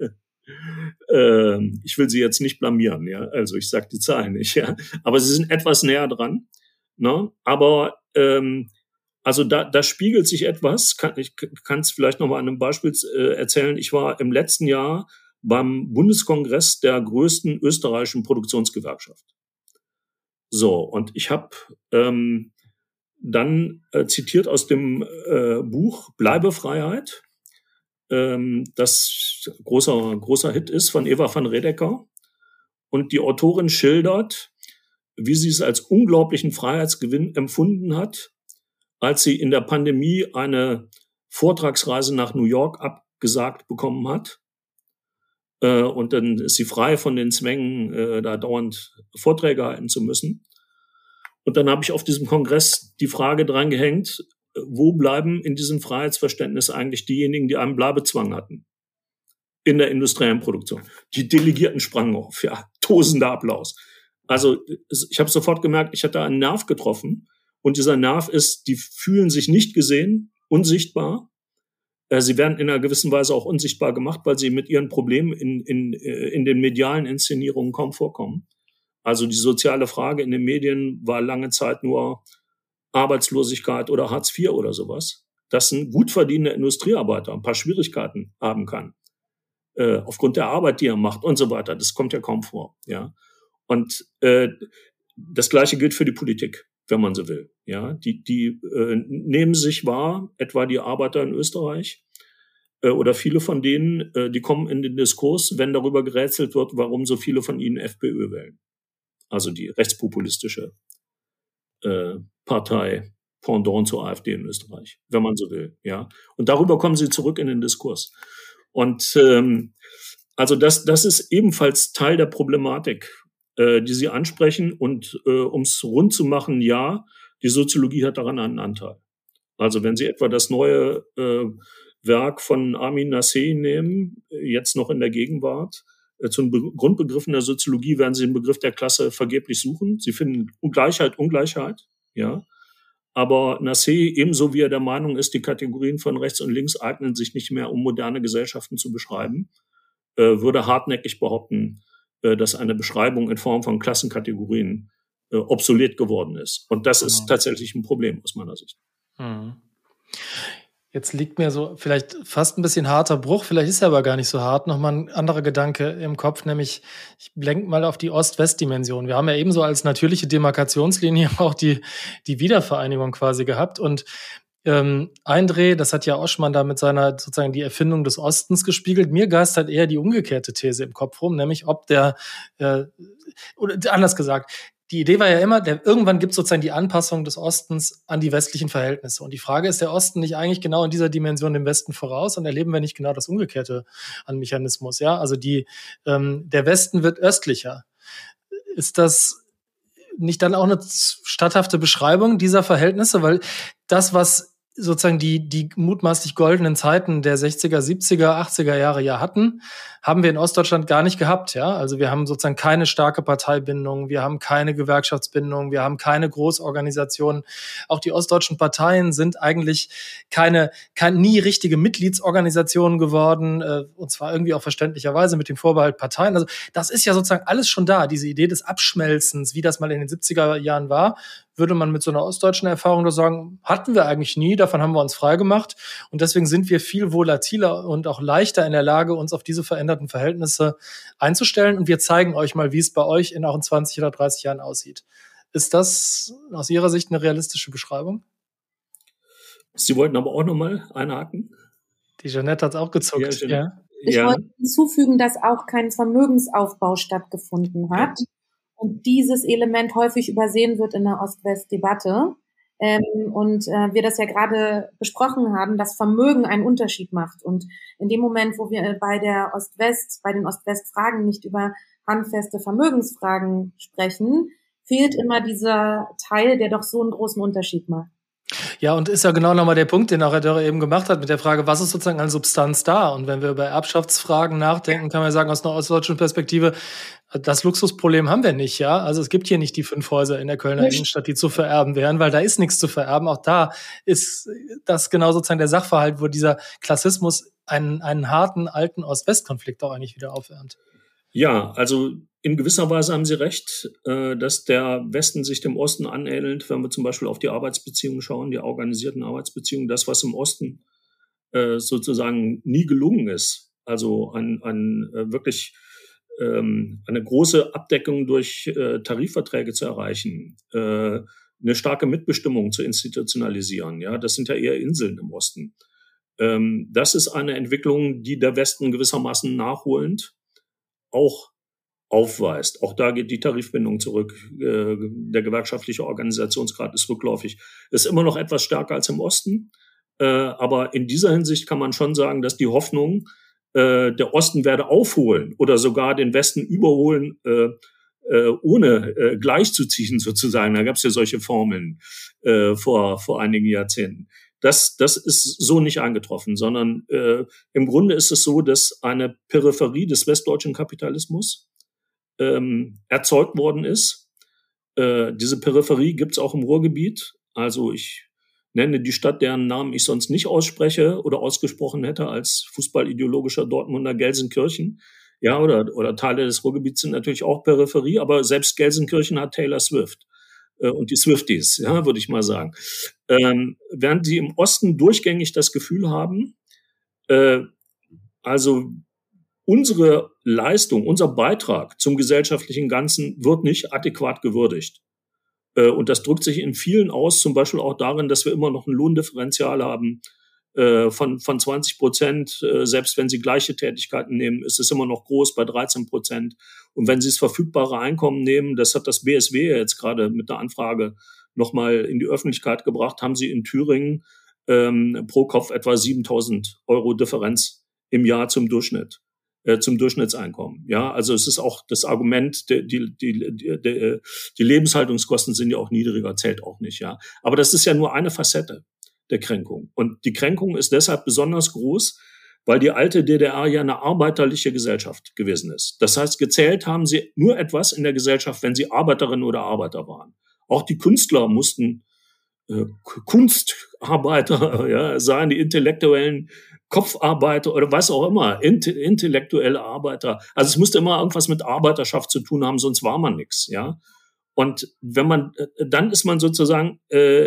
[SPEAKER 4] ähm, ich will sie jetzt nicht blamieren. Ja, also ich sage die Zahlen nicht. Ja, aber sie sind etwas näher dran. Ne? Aber ähm, Also da, da spiegelt sich etwas. Kann, ich kann es vielleicht noch mal an einem Beispiel äh, erzählen. Ich war im letzten Jahr beim Bundeskongress der größten österreichischen Produktionsgewerkschaft. So, und ich habe ähm, dann äh, zitiert aus dem äh, Buch Bleibefreiheit, ähm, das großer großer Hit ist von Eva van Redeker. Und die Autorin schildert, wie sie es als unglaublichen Freiheitsgewinn empfunden hat, als sie in der Pandemie eine Vortragsreise nach New York abgesagt bekommen hat. Äh, und dann ist sie frei von den Zwängen, äh, da dauernd Vorträge halten zu müssen. Und dann habe ich auf diesem Kongress die Frage dran gehängt, wo bleiben in diesem Freiheitsverständnis eigentlich diejenigen, die einen Bleibezwang hatten in der industriellen Produktion? Die Delegierten sprangen auf, ja, tosender Applaus. Also ich habe sofort gemerkt, ich hatte einen Nerv getroffen. Und dieser Nerv ist, die fühlen sich nicht gesehen, unsichtbar. Sie werden in einer gewissen Weise auch unsichtbar gemacht, weil sie mit ihren Problemen in, in, in den medialen Inszenierungen kaum vorkommen. Also die soziale Frage in den Medien war lange Zeit nur Arbeitslosigkeit oder Hartz vier oder sowas, dass ein gut verdienender Industriearbeiter ein paar Schwierigkeiten haben kann, äh, aufgrund der Arbeit, die er macht und so weiter. Das kommt ja kaum vor, ja. Und äh, das Gleiche gilt für die Politik, wenn man so will, ja. Die, die äh, nehmen sich wahr, etwa die Arbeiter in Österreich äh, oder viele von denen, äh, die kommen in den Diskurs, wenn darüber gerätselt wird, warum so viele von ihnen FPÖ wählen. Also die rechtspopulistische äh, Partei Pendant zur AfD in Österreich, wenn man so will, ja. Und darüber kommen sie zurück in den Diskurs. Und ähm, also das, das ist ebenfalls Teil der Problematik, äh, die Sie ansprechen. Und äh, um es rund zu machen, ja, die Soziologie hat daran einen Anteil. Also wenn Sie etwa das neue äh, Werk von Amin Nasseh nehmen, jetzt noch in der Gegenwart, äh, zum Be- Grundbegriffen der Soziologie werden Sie den Begriff der Klasse vergeblich suchen. Sie finden Ungleichheit, Ungleichheit, ja. Aber Nasseh, ebenso wie er der Meinung ist, die Kategorien von rechts und links eignen sich nicht mehr, um moderne Gesellschaften zu beschreiben, äh, würde hartnäckig behaupten, äh, dass eine Beschreibung in Form von Klassenkategorien äh, obsolet geworden ist. Und das ist tatsächlich ein Problem aus meiner Sicht.
[SPEAKER 2] Mhm. Jetzt liegt mir so vielleicht fast ein bisschen harter Bruch, vielleicht ist er aber gar nicht so hart, nochmal ein anderer Gedanke im Kopf, nämlich ich lenke mal auf die Ost-West-Dimension. Wir haben ja ebenso als natürliche Demarkationslinie auch die, die Wiedervereinigung quasi gehabt und ähm, Eindreh, das hat ja Oschmann da mit seiner sozusagen die Erfindung des Ostens gespiegelt. Mir geistert eher die umgekehrte These im Kopf rum, nämlich ob der, äh, oder anders gesagt, die Idee war ja immer, der, irgendwann gibt es sozusagen die Anpassung des Ostens an die westlichen Verhältnisse. Und die Frage, ist der Osten nicht eigentlich genau in dieser Dimension dem Westen voraus und erleben wir nicht genau das Umgekehrte an Mechanismus? Ja, also die, ähm, der Westen wird östlicher. Ist das nicht dann auch eine statthafte Beschreibung dieser Verhältnisse? Weil das, was sozusagen die, die mutmaßlich goldenen Zeiten der sechziger, siebziger, achtziger Jahre ja hatten, haben wir in Ostdeutschland gar nicht gehabt, ja. Also wir haben sozusagen keine starke Parteibindung, wir haben keine Gewerkschaftsbindung, wir haben keine Großorganisationen. Auch die ostdeutschen Parteien sind eigentlich keine, keine nie richtige Mitgliedsorganisationen geworden, äh, und zwar irgendwie auch verständlicherweise mit dem Vorbehalt Parteien. Also das ist ja sozusagen alles schon da, diese Idee des Abschmelzens, wie das mal in den siebziger Jahren war, würde man mit so einer ostdeutschen Erfahrung nur sagen, hatten wir eigentlich nie, davon haben wir uns frei gemacht und deswegen sind wir viel volatiler und auch leichter in der Lage, uns auf diese veränderten Verhältnisse einzustellen und wir zeigen euch mal, wie es bei euch in auch in zwanzig oder dreißig Jahren aussieht. Ist das aus Ihrer Sicht eine realistische Beschreibung?
[SPEAKER 4] Sie wollten aber auch nochmal einhaken?
[SPEAKER 2] Die Jeanette hat es auch gezuckt, ja.
[SPEAKER 3] ja. Ich ja. wollte hinzufügen, dass auch kein Vermögensaufbau stattgefunden hat. Ja. Und dieses Element häufig übersehen wird in der Ost-West-Debatte. Ähm, und äh, wir das ja gerade besprochen haben, dass Vermögen einen Unterschied macht. Und in dem Moment, wo wir bei der Ost-West, bei den Ost-West-Fragen nicht über handfeste Vermögensfragen sprechen, fehlt immer dieser Teil, der doch so einen großen Unterschied macht.
[SPEAKER 2] Ja, und ist ja genau nochmal der Punkt, den auch Herr Dörre eben gemacht hat, mit der Frage, was ist sozusagen an Substanz da? Und wenn wir über Erbschaftsfragen nachdenken, kann man ja sagen, aus einer ostdeutschen Perspektive, das Luxusproblem haben wir nicht, ja. Also es gibt hier nicht die fünf Häuser in der Kölner nicht. Innenstadt, die zu vererben wären, weil da ist nichts zu vererben. Auch da ist das genau sozusagen der Sachverhalt, wo dieser Klassismus einen, einen harten, alten Ost-West-Konflikt auch eigentlich wieder aufwärmt.
[SPEAKER 4] Ja, also in gewisser Weise haben Sie recht, dass der Westen sich dem Osten anähnelt, wenn wir zum Beispiel auf die Arbeitsbeziehungen schauen, die organisierten Arbeitsbeziehungen, das, was im Osten sozusagen nie gelungen ist. Also ein, ein wirklich eine große Abdeckung durch Tarifverträge zu erreichen, eine starke Mitbestimmung zu institutionalisieren. Ja, das sind ja eher Inseln im Osten. Das ist eine Entwicklung, die der Westen gewissermaßen nachholend auch aufweist. Auch da geht die Tarifbindung zurück. Der gewerkschaftliche Organisationsgrad ist rückläufig. Ist immer noch etwas stärker als im Osten. Aber in dieser Hinsicht kann man schon sagen, dass die Hoffnung, der Osten werde aufholen oder sogar den Westen überholen, ohne gleichzuziehen sozusagen. Da gab es ja solche Formeln vor, vor einigen Jahrzehnten. Das, das ist so nicht eingetroffen, sondern äh, im Grunde ist es so, dass eine Peripherie des westdeutschen Kapitalismus ähm, erzeugt worden ist. Äh, diese Peripherie gibt es auch im Ruhrgebiet. Also ich nenne die Stadt, deren Namen ich sonst nicht ausspreche oder ausgesprochen hätte, als fußballideologischer Dortmunder Gelsenkirchen. Ja, oder, oder Teile des Ruhrgebiets sind natürlich auch Peripherie, aber selbst Gelsenkirchen hat Taylor Swift. Äh, und die Swifties, ja, würde ich mal sagen. Ähm, während sie im Osten durchgängig das Gefühl haben, äh, also unsere Leistung, unser Beitrag zum gesellschaftlichen Ganzen wird nicht adäquat gewürdigt. Äh, und das drückt sich in vielen aus, zum Beispiel auch darin, dass wir immer noch ein Lohndifferenzial haben äh, von, von zwanzig Prozent. Äh, selbst wenn Sie gleiche Tätigkeiten nehmen, ist es immer noch groß bei dreizehn Prozent. Und wenn Sie das verfügbare Einkommen nehmen, das hat das B S W jetzt gerade mit der Anfrage nochmal in die Öffentlichkeit gebracht, haben Sie in Thüringen ähm, pro Kopf etwa siebentausend Euro Differenz im Jahr zum Durchschnitt. Zum Durchschnittseinkommen. Ja, also es ist auch das Argument, die, die, die, die, die Lebenshaltungskosten sind ja auch niedriger, zählt auch nicht, ja. Aber das ist ja nur eine Facette der Kränkung. Und die Kränkung ist deshalb besonders groß, weil die alte D D R ja eine arbeiterliche Gesellschaft gewesen ist. Das heißt, gezählt haben sie nur etwas in der Gesellschaft, wenn sie Arbeiterinnen oder Arbeiter waren. Auch die Künstler mussten äh, Kunstarbeiter ja, seien, die intellektuellen Kopfarbeiter oder was auch immer, intellektuelle Arbeiter. Also es musste immer irgendwas mit Arbeiterschaft zu tun haben, sonst war man nichts, ja. Und wenn man, dann ist man sozusagen äh,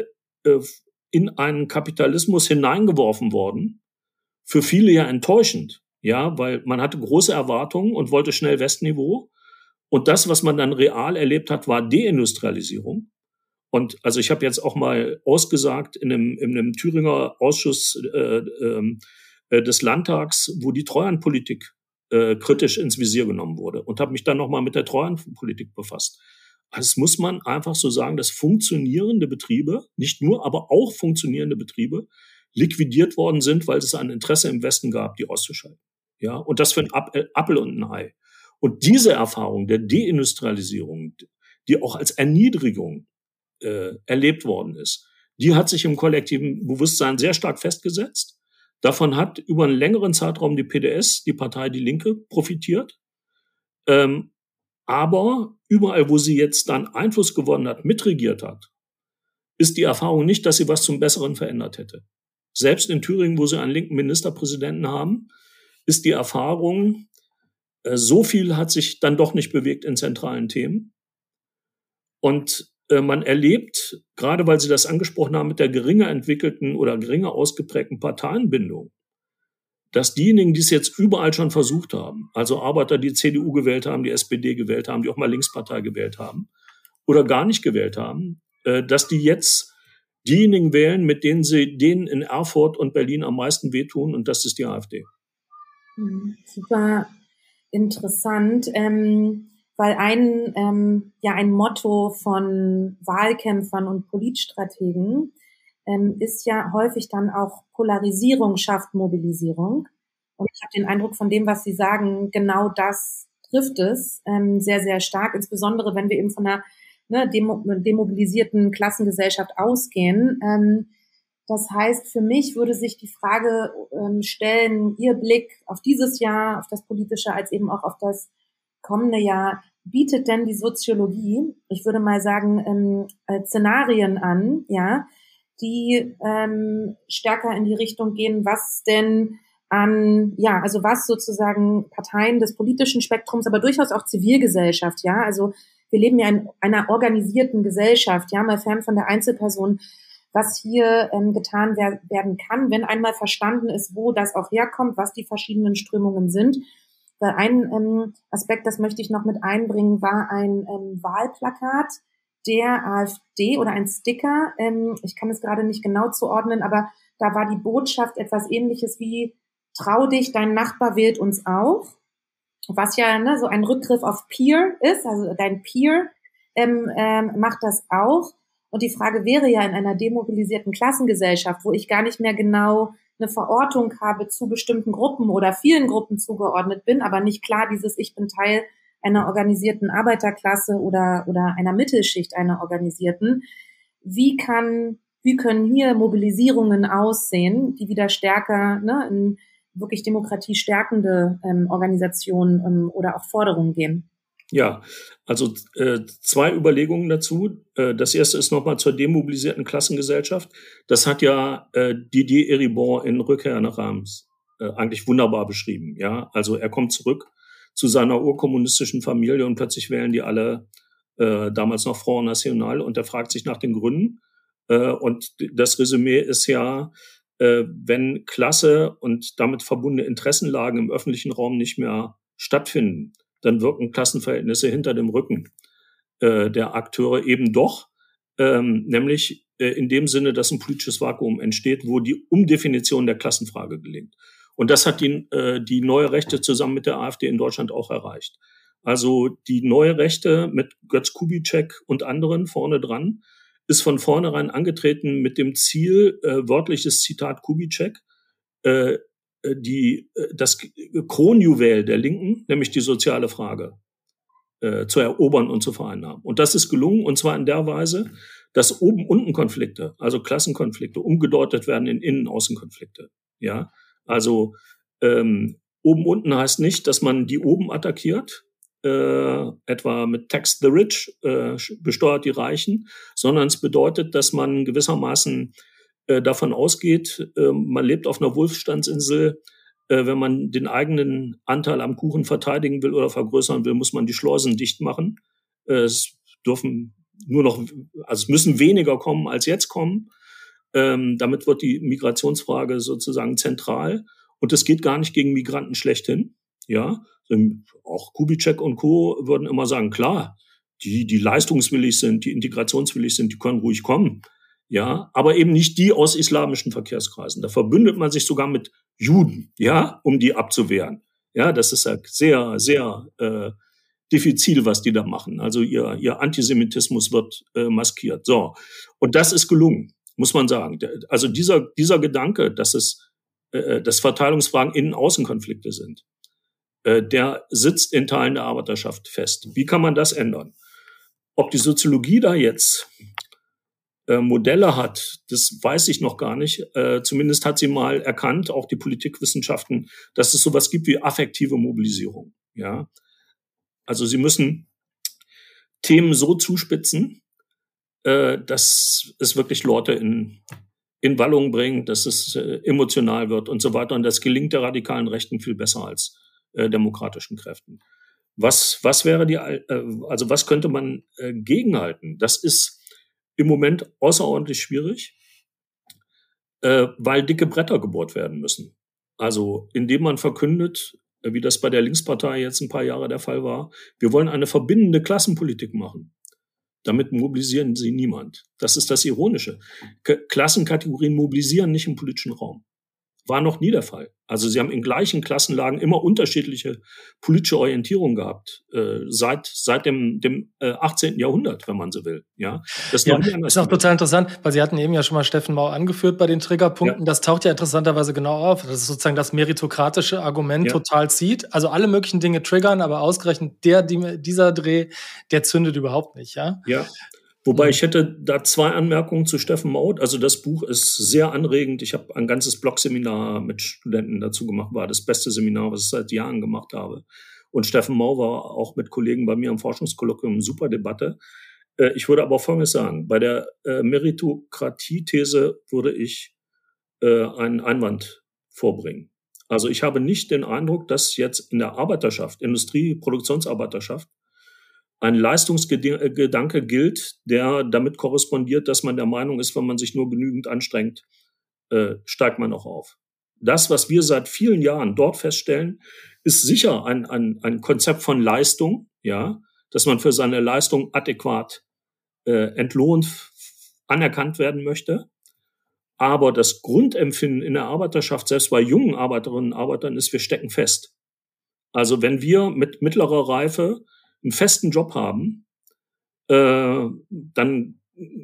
[SPEAKER 4] in einen Kapitalismus hineingeworfen worden, für viele ja enttäuschend, ja, weil man hatte große Erwartungen und wollte schnell Westniveau. Und das, was man dann real erlebt hat, war Deindustrialisierung. Und also ich habe jetzt auch mal ausgesagt in einem, in einem Thüringer Ausschuss äh, äh, des Landtags, wo die Treuhandpolitik äh, kritisch ins Visier genommen wurde und habe mich dann nochmal mit der Treuhandpolitik befasst. Also es muss man einfach so sagen, dass funktionierende Betriebe, nicht nur, aber auch funktionierende Betriebe, liquidiert worden sind, weil es ein Interesse im Westen gab, die auszuschalten. Ja, und das für ein Appel und ein Ei. Und diese Erfahrung der Deindustrialisierung, die auch als Erniedrigung äh, erlebt worden ist, die hat sich im kollektiven Bewusstsein sehr stark festgesetzt. Davon hat über einen längeren Zeitraum die P D S, die Partei Die Linke, profitiert. Ähm, aber überall, wo sie jetzt dann Einfluss gewonnen hat, mitregiert hat, ist die Erfahrung nicht, dass sie was zum Besseren verändert hätte. Selbst in Thüringen, wo sie einen linken Ministerpräsidenten haben, ist die Erfahrung, äh, so viel hat sich dann doch nicht bewegt in zentralen Themen. Und äh, man erlebt, gerade weil Sie das angesprochen haben, mit der geringer entwickelten oder geringer ausgeprägten Parteienbindung, dass diejenigen, die es jetzt überall schon versucht haben, also Arbeiter, die C D U gewählt haben, die S P D gewählt haben, die auch mal Linkspartei gewählt haben oder gar nicht gewählt haben, äh, dass die jetzt diejenigen wählen, mit denen sie denen in Erfurt und Berlin am meisten wehtun, und das ist die AfD.
[SPEAKER 3] Super interessant, ähm, weil ein, ähm, ja, ein Motto von Wahlkämpfern und Politstrategen ähm, ist ja häufig dann auch Polarisierung schafft Mobilisierung. Und ich habe den Eindruck von dem, was Sie sagen, genau das trifft es ähm, sehr, sehr stark, insbesondere wenn wir eben von einer ne, demo, demobilisierten Klassengesellschaft ausgehen. Ähm, das heißt, für mich würde sich die Frage ähm, stellen, Ihr Blick auf dieses Jahr, auf das Politische, als eben auch auf das kommende Jahr, bietet denn die Soziologie, ich würde mal sagen, ähm, äh, Szenarien an, ja, die ähm, stärker in die Richtung gehen, was denn an, ja, also was sozusagen Parteien des politischen Spektrums, aber durchaus auch Zivilgesellschaft, ja, also wir leben ja in einer organisierten Gesellschaft, ja, mal fern von der Einzelperson, was hier ähm, getan wer- werden kann, wenn einmal verstanden ist, wo das auch herkommt, was die verschiedenen Strömungen sind. Weil ein ähm, Aspekt, das möchte ich noch mit einbringen, war ein ähm, Wahlplakat der AfD oder ein Sticker. Ähm, ich kann es gerade nicht genau zuordnen, aber da war die Botschaft etwas Ähnliches wie trau dich, dein Nachbar wählt uns auch. Was ja ne, so ein Rückgriff auf Peer ist, also dein Peer ähm, ähm, macht das auch. Und die Frage wäre ja in einer demobilisierten Klassengesellschaft, wo ich gar nicht mehr genau eine Verortung habe zu bestimmten Gruppen oder vielen Gruppen zugeordnet bin, aber nicht klar dieses ich bin Teil einer organisierten Arbeiterklasse oder oder einer Mittelschicht einer organisierten. Wie kann wie können hier Mobilisierungen aussehen, die wieder stärker ne, in wirklich demokratiestärkende ähm, Organisationen ähm, oder auch Forderungen gehen?
[SPEAKER 4] Ja, also äh, zwei Überlegungen dazu. Äh, das erste ist nochmal zur demobilisierten Klassengesellschaft. Das hat ja äh, Didier Eribon in Rückkehr nach Reims äh, eigentlich wunderbar beschrieben. Ja, also er kommt zurück zu seiner urkommunistischen Familie und plötzlich wählen die alle äh, damals noch Front National und er fragt sich nach den Gründen. Äh, und das Resümee ist ja, äh, wenn Klasse und damit verbundene Interessenlagen im öffentlichen Raum nicht mehr stattfinden, dann wirken Klassenverhältnisse hinter dem Rücken äh, der Akteure eben doch, ähm, nämlich äh, in dem Sinne, dass ein politisches Vakuum entsteht, wo die Umdefinition der Klassenfrage gelingt. Und das hat die, äh, die neue Rechte zusammen mit der AfD in Deutschland auch erreicht. Also die neue Rechte mit Götz Kubitschek und anderen vorne dran ist von vornherein angetreten mit dem Ziel, äh, wörtliches Zitat Kubitschek, äh, die, das Kronjuwel der Linken, nämlich die soziale Frage, äh, zu erobern und zu vereinnahmen. Und das ist gelungen, und zwar in der Weise, dass Oben-Unten-Konflikte, also Klassenkonflikte, umgedeutet werden in Innen-Außen-Konflikte. Ja, also ähm, Oben-Unten heißt nicht, dass man die oben attackiert, äh, etwa mit Tax the Rich, äh, besteuert die Reichen, sondern es bedeutet, dass man gewissermaßen äh, davon ausgeht, äh, man lebt auf einer Wohlstandsinsel, äh, wenn man den eigenen Anteil am Kuchen verteidigen will oder vergrößern will, muss man die Schleusen dicht machen. Äh, es dürfen nur noch, also es müssen weniger kommen, als jetzt kommen. Ähm, damit wird die Migrationsfrage sozusagen zentral. Und es geht gar nicht gegen Migranten schlechthin. Ja, auch Kubitschek und Co. würden immer sagen, klar, die, die leistungswillig sind, die integrationswillig sind, die können ruhig kommen. Ja, aber eben nicht die aus islamischen Verkehrskreisen. Da verbündet man sich sogar mit Juden, ja, um die abzuwehren. Ja, das ist ja sehr, sehr äh, diffizil, was die da machen. Also ihr, ihr Antisemitismus wird äh, maskiert. So, und das ist gelungen, muss man sagen. Also dieser, dieser Gedanke, dass es, äh, dass Verteilungsfragen Innen-Außen-Konflikte sind, äh, der sitzt in Teilen der Arbeiterschaft fest. Wie kann man das ändern? Ob die Soziologie da jetzt äh, Modelle hat, das weiß ich noch gar nicht. Äh, zumindest hat sie mal erkannt, auch die Politikwissenschaften, dass es sowas gibt wie affektive Mobilisierung. Ja, also sie müssen Themen so zuspitzen, äh, dass es wirklich Leute in, in Wallung bringt, dass es äh, emotional wird und so weiter. Und das gelingt der radikalen Rechten viel besser als äh, demokratischen Kräften. Was, was wäre die, äh, also was könnte man äh, gegenhalten? Das ist im Moment außerordentlich schwierig, äh, weil dicke Bretter gebohrt werden müssen. Also indem man verkündet, wie das bei der Linkspartei jetzt ein paar Jahre der Fall war, wir wollen eine verbindende Klassenpolitik machen. Damit mobilisieren sie niemand. Das ist das Ironische. K- Klassenkategorien mobilisieren nicht im politischen Raum. War noch nie der Fall. Also sie haben in gleichen Klassenlagen immer unterschiedliche politische Orientierung gehabt, äh, seit seit dem dem äh, achtzehnten Jahrhundert, wenn man so will. Ja, das ist,
[SPEAKER 2] ja,
[SPEAKER 4] noch nie anders
[SPEAKER 2] ist auch total interessant, weil Sie hatten eben ja schon mal Steffen Mau angeführt bei den Triggerpunkten. Ja. Das taucht ja interessanterweise genau auf, dass es sozusagen das meritokratische Argument ja. total zieht. Also alle möglichen Dinge triggern, aber ausgerechnet der die, dieser Dreh, der zündet überhaupt nicht. Ja.
[SPEAKER 4] Ja. Wobei ich hätte da zwei Anmerkungen zu Steffen Mau. Also das Buch ist sehr anregend. Ich habe ein ganzes Blog-Seminar mit Studenten dazu gemacht. War das beste Seminar, was ich seit Jahren gemacht habe. Und Steffen Mau war auch mit Kollegen bei mir im Forschungskolloquium super Debatte. Ich würde aber Folgendes sagen. Bei der Meritokratie-These würde ich einen Einwand vorbringen. Also ich habe nicht den Eindruck, dass jetzt in der Arbeiterschaft, Industrie-, Produktionsarbeiterschaft, ein Leistungsgedanke gilt, der damit korrespondiert, dass man der Meinung ist, wenn man sich nur genügend anstrengt, äh, steigt man auch auf. Das, was wir seit vielen Jahren dort feststellen, ist sicher ein, ein, ein Konzept von Leistung, ja, dass man für seine Leistung adäquat äh, entlohnt, anerkannt werden möchte. Aber das Grundempfinden in der Arbeiterschaft, selbst bei jungen Arbeiterinnen und Arbeitern, ist, wir stecken fest. Also wenn wir mit mittlerer Reife einen festen Job haben, äh, dann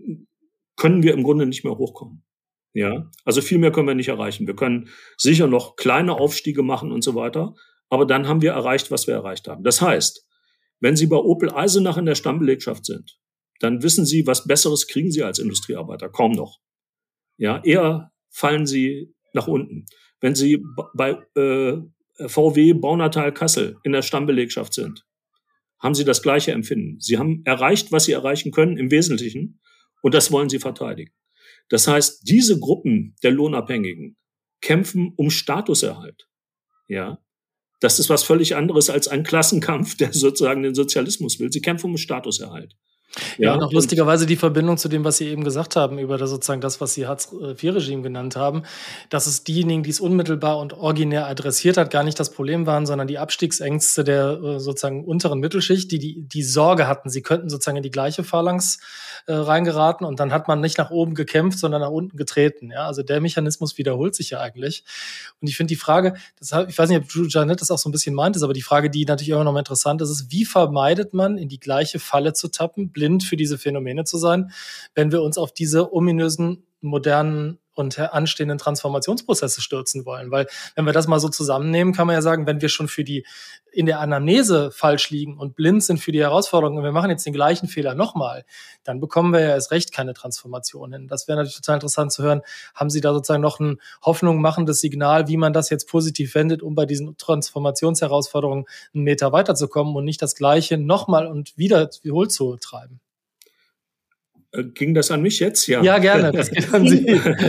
[SPEAKER 4] können wir im Grunde nicht mehr hochkommen. Ja, also viel mehr können wir nicht erreichen. Wir können sicher noch kleine Aufstiege machen und so weiter, aber dann haben wir erreicht, was wir erreicht haben. Das heißt, wenn Sie bei Opel Eisenach in der Stammbelegschaft sind, dann wissen Sie, was Besseres kriegen Sie als Industriearbeiter kaum noch. Ja, eher fallen Sie nach unten. Wenn Sie bei äh, V W Baunatal Kassel in der Stammbelegschaft sind, haben Sie das gleiche Empfinden. Sie haben erreicht, was Sie erreichen können im Wesentlichen, und das wollen Sie verteidigen. Das heißt, diese Gruppen der Lohnabhängigen kämpfen um Statuserhalt. Ja, Das ist was völlig anderes als ein Klassenkampf, der sozusagen den Sozialismus will. Sie kämpfen um Statuserhalt.
[SPEAKER 2] Ja, ja, und auch und lustigerweise die Verbindung zu dem, was Sie eben gesagt haben, über das sozusagen das, was Sie Hartz-vier-Regime genannt haben, dass es diejenigen, die es unmittelbar und originär adressiert hat, gar nicht das Problem waren, sondern die Abstiegsängste der sozusagen unteren Mittelschicht, die, die die Sorge hatten, sie könnten sozusagen in die gleiche Phalanx äh, reingeraten, und dann hat man nicht nach oben gekämpft, sondern nach unten getreten. Ja, also der Mechanismus wiederholt sich ja eigentlich. Und ich finde die Frage, das, ich weiß nicht, ob Jeanette das auch so ein bisschen meint, ist, aber die Frage, die natürlich immer noch mal interessant ist, ist, wie vermeidet man, in die gleiche Falle zu tappen, blind für diese Phänomene zu sein, wenn wir uns auf diese ominösen, modernen und anstehenden Transformationsprozesse stürzen wollen. Weil wenn wir das mal so zusammennehmen, kann man ja sagen, wenn wir schon für die in der Anamnese falsch liegen und blind sind für die Herausforderungen und wir machen jetzt den gleichen Fehler nochmal, dann bekommen wir ja erst recht keine Transformation hin. Das wäre natürlich total interessant zu hören. Haben Sie da sozusagen noch ein Hoffnung machendes Signal, wie man das jetzt positiv wendet, um bei diesen Transformationsherausforderungen einen Meter weiterzukommen und nicht das Gleiche nochmal und wieder wiederholt zu treiben?
[SPEAKER 4] Ging das an mich jetzt? Ja,
[SPEAKER 2] ja gerne. Das geht an Sie.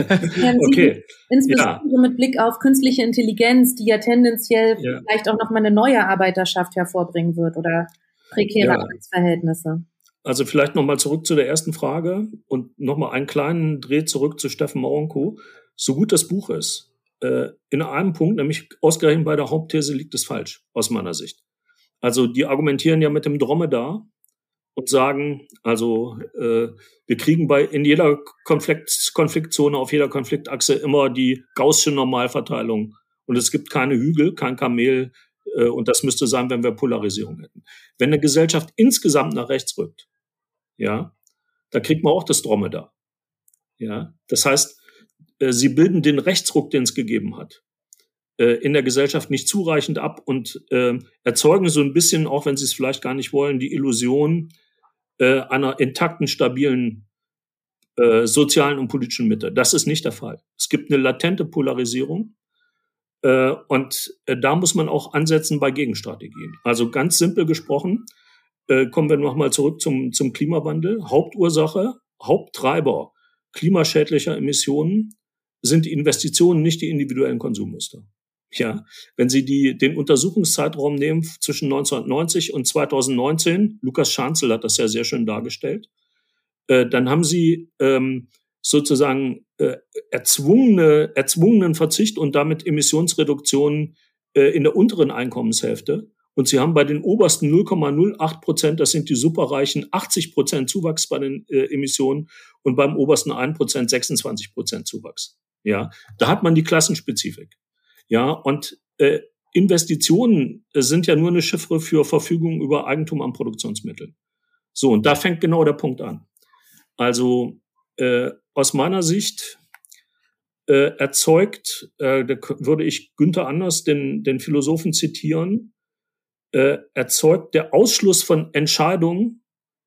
[SPEAKER 4] Okay.
[SPEAKER 3] Insbesondere ja. mit Blick auf künstliche Intelligenz, die ja tendenziell ja. vielleicht auch nochmal eine neue Arbeiterschaft hervorbringen wird oder prekäre ja. Arbeitsverhältnisse.
[SPEAKER 4] Also vielleicht nochmal zurück zu der ersten Frage und nochmal einen kleinen Dreh zurück zu Steffen Maurenko. So gut das Buch ist, äh, in einem Punkt, nämlich ausgerechnet bei der Hauptthese, liegt es falsch, aus meiner Sicht. Also die argumentieren ja mit dem Dromedar und sagen, also äh, wir kriegen bei in jeder Konflikt, Konfliktzone, auf jeder Konfliktachse immer die gaußsche Normalverteilung. Und es gibt keine Hügel, kein Kamel. Äh, und das müsste sein, wenn wir Polarisierung hätten. Wenn eine Gesellschaft insgesamt nach rechts rückt, ja, da kriegt man auch das Dromedar. Ja, das heißt, äh, sie bilden den Rechtsruck, den es gegeben hat, äh, in der Gesellschaft nicht zureichend ab und äh, erzeugen so ein bisschen, auch wenn sie es vielleicht gar nicht wollen, die Illusion äh, einer intakten, stabilen äh, sozialen und politischen Mitte. Das ist nicht der Fall. Es gibt eine latente Polarisierung äh, und äh, da muss man auch ansetzen bei Gegenstrategien. Also ganz simpel gesprochen, äh, kommen wir nochmal zurück zum, zum Klimawandel. Hauptursache, Haupttreiber klimaschädlicher Emissionen sind die Investitionen, nicht die individuellen Konsummuster. Ja, wenn Sie die, den Untersuchungszeitraum nehmen zwischen neunzehnhundertneunzig und zweitausendneunzehn, Lukas Scharnzel hat das ja sehr schön dargestellt, äh, dann haben Sie ähm, sozusagen äh, erzwungene, erzwungenen Verzicht und damit Emissionsreduktionen äh, in der unteren Einkommenshälfte. Und Sie haben bei den obersten null Komma null acht Prozent, das sind die Superreichen, achtzig Prozent Zuwachs bei den äh, Emissionen und beim obersten ein Prozent sechsundzwanzig Prozent Zuwachs. Ja, da hat man die Klassenspezifik. Ja, und äh, Investitionen äh, sind ja nur eine Chiffre für Verfügung über Eigentum an Produktionsmitteln. So, und da fängt genau der Punkt an. Also äh, aus meiner Sicht äh, erzeugt, äh, da würde ich Günther Anders, den, den Philosophen, zitieren, äh, erzeugt der Ausschluss von Entscheidungen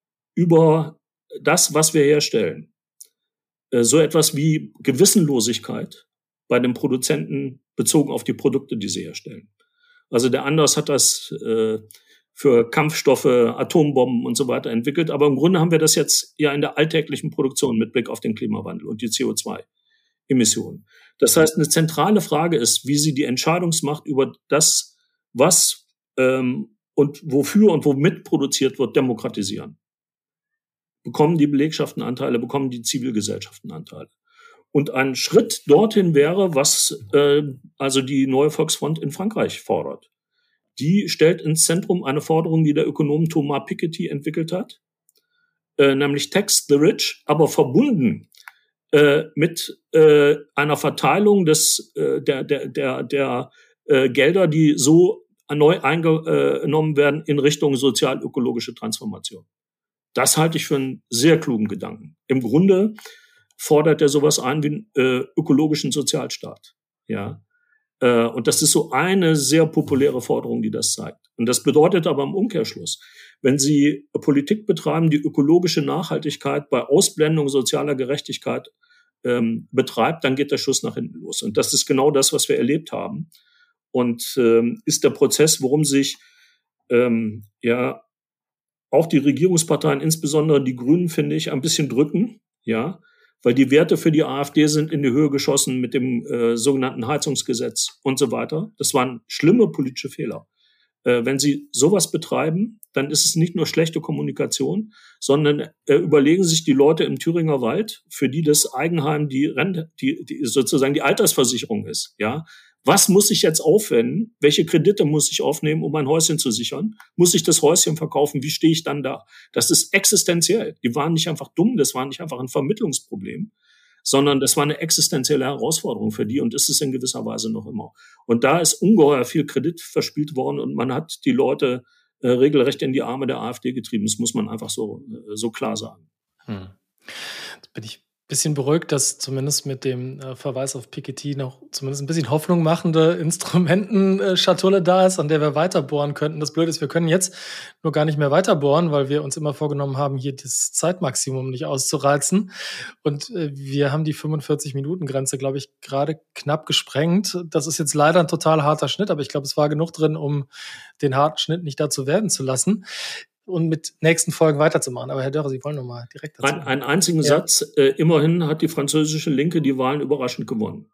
[SPEAKER 4] über das, was wir herstellen, äh, so etwas wie Gewissenlosigkeit bei den Produzenten bezogen auf die Produkte, die sie herstellen. Also der Anders hat das äh, für Kampfstoffe, Atombomben und so weiter entwickelt. Aber im Grunde haben wir das jetzt ja in der alltäglichen Produktion mit Blick auf den Klimawandel und die C O zwei Emissionen. Das heißt, eine zentrale Frage ist, wie Sie die Entscheidungsmacht über das, was ähm, und wofür und womit produziert wird, demokratisieren. Bekommen die Belegschaften Anteile, bekommen die Zivilgesellschaften Anteile. Und ein Schritt dorthin wäre, was äh, also die Neue Volksfront in Frankreich fordert. Die stellt ins Zentrum eine Forderung, die der Ökonom Thomas Piketty entwickelt hat, äh, nämlich Tax the Rich, aber verbunden äh, mit äh, einer Verteilung des äh, der der der der äh, Gelder, die so neu eingenommen werden in Richtung sozial-ökologische Transformation. Das halte ich für einen sehr klugen Gedanken. Im Grunde fordert er sowas ein wie einen äh, ökologischen Sozialstaat. Ja, äh, und das ist so eine sehr populäre Forderung, die das zeigt. Und das bedeutet aber im Umkehrschluss, wenn Sie Politik betreiben, die ökologische Nachhaltigkeit bei Ausblendung sozialer Gerechtigkeit ähm, betreibt, dann geht der Schuss nach hinten los. Und das ist genau das, was wir erlebt haben. Und ähm, ist der Prozess, worum sich ähm, ja auch die Regierungsparteien, insbesondere die Grünen, finde ich, ein bisschen drücken, ja, weil die Werte für die AfD sind in die Höhe geschossen mit dem äh, sogenannten Heizungsgesetz und so weiter. Das waren schlimme politische Fehler. Äh, wenn Sie sowas betreiben, dann ist es nicht nur schlechte Kommunikation, sondern äh, überlegen sich die Leute im Thüringer Wald, für die das Eigenheim die Rente, die, die sozusagen die Altersversicherung ist, ja. Was muss ich jetzt aufwenden? Welche Kredite muss ich aufnehmen, um mein Häuschen zu sichern? Muss ich das Häuschen verkaufen? Wie stehe ich dann da? Das ist existenziell. Die waren nicht einfach dumm, das war nicht einfach ein Vermittlungsproblem, sondern das war eine existenzielle Herausforderung für die und ist es in gewisser Weise noch immer. Und da ist ungeheuer viel Kredit verspielt worden und man hat die Leute äh, regelrecht in die Arme der AfD getrieben. Das muss man einfach so, äh, so klar sagen.
[SPEAKER 2] Hm. Jetzt bin ich bisschen beruhigt, dass zumindest mit dem äh, Verweis auf Piketty noch zumindest ein bisschen Hoffnung machende Instrumentenschatulle da ist, an der wir weiter bohren könnten. Das Blöde ist, wir können jetzt nur gar nicht mehr weiter bohren, weil wir uns immer vorgenommen haben, hier das Zeitmaximum nicht auszureizen. Und äh, wir haben die fünfundvierzig-Minuten-Grenze, glaube ich, gerade knapp gesprengt. Das ist jetzt leider ein total harter Schnitt, aber ich glaube, es war genug drin, um den harten Schnitt nicht dazu werden zu lassen und mit nächsten Folgen weiterzumachen. Aber Herr Dörre, Sie wollen noch mal direkt dazu.
[SPEAKER 4] Ein, einen einzigen
[SPEAKER 2] ja.
[SPEAKER 4] Satz. Äh, immerhin hat die französische Linke die Wahlen überraschend gewonnen.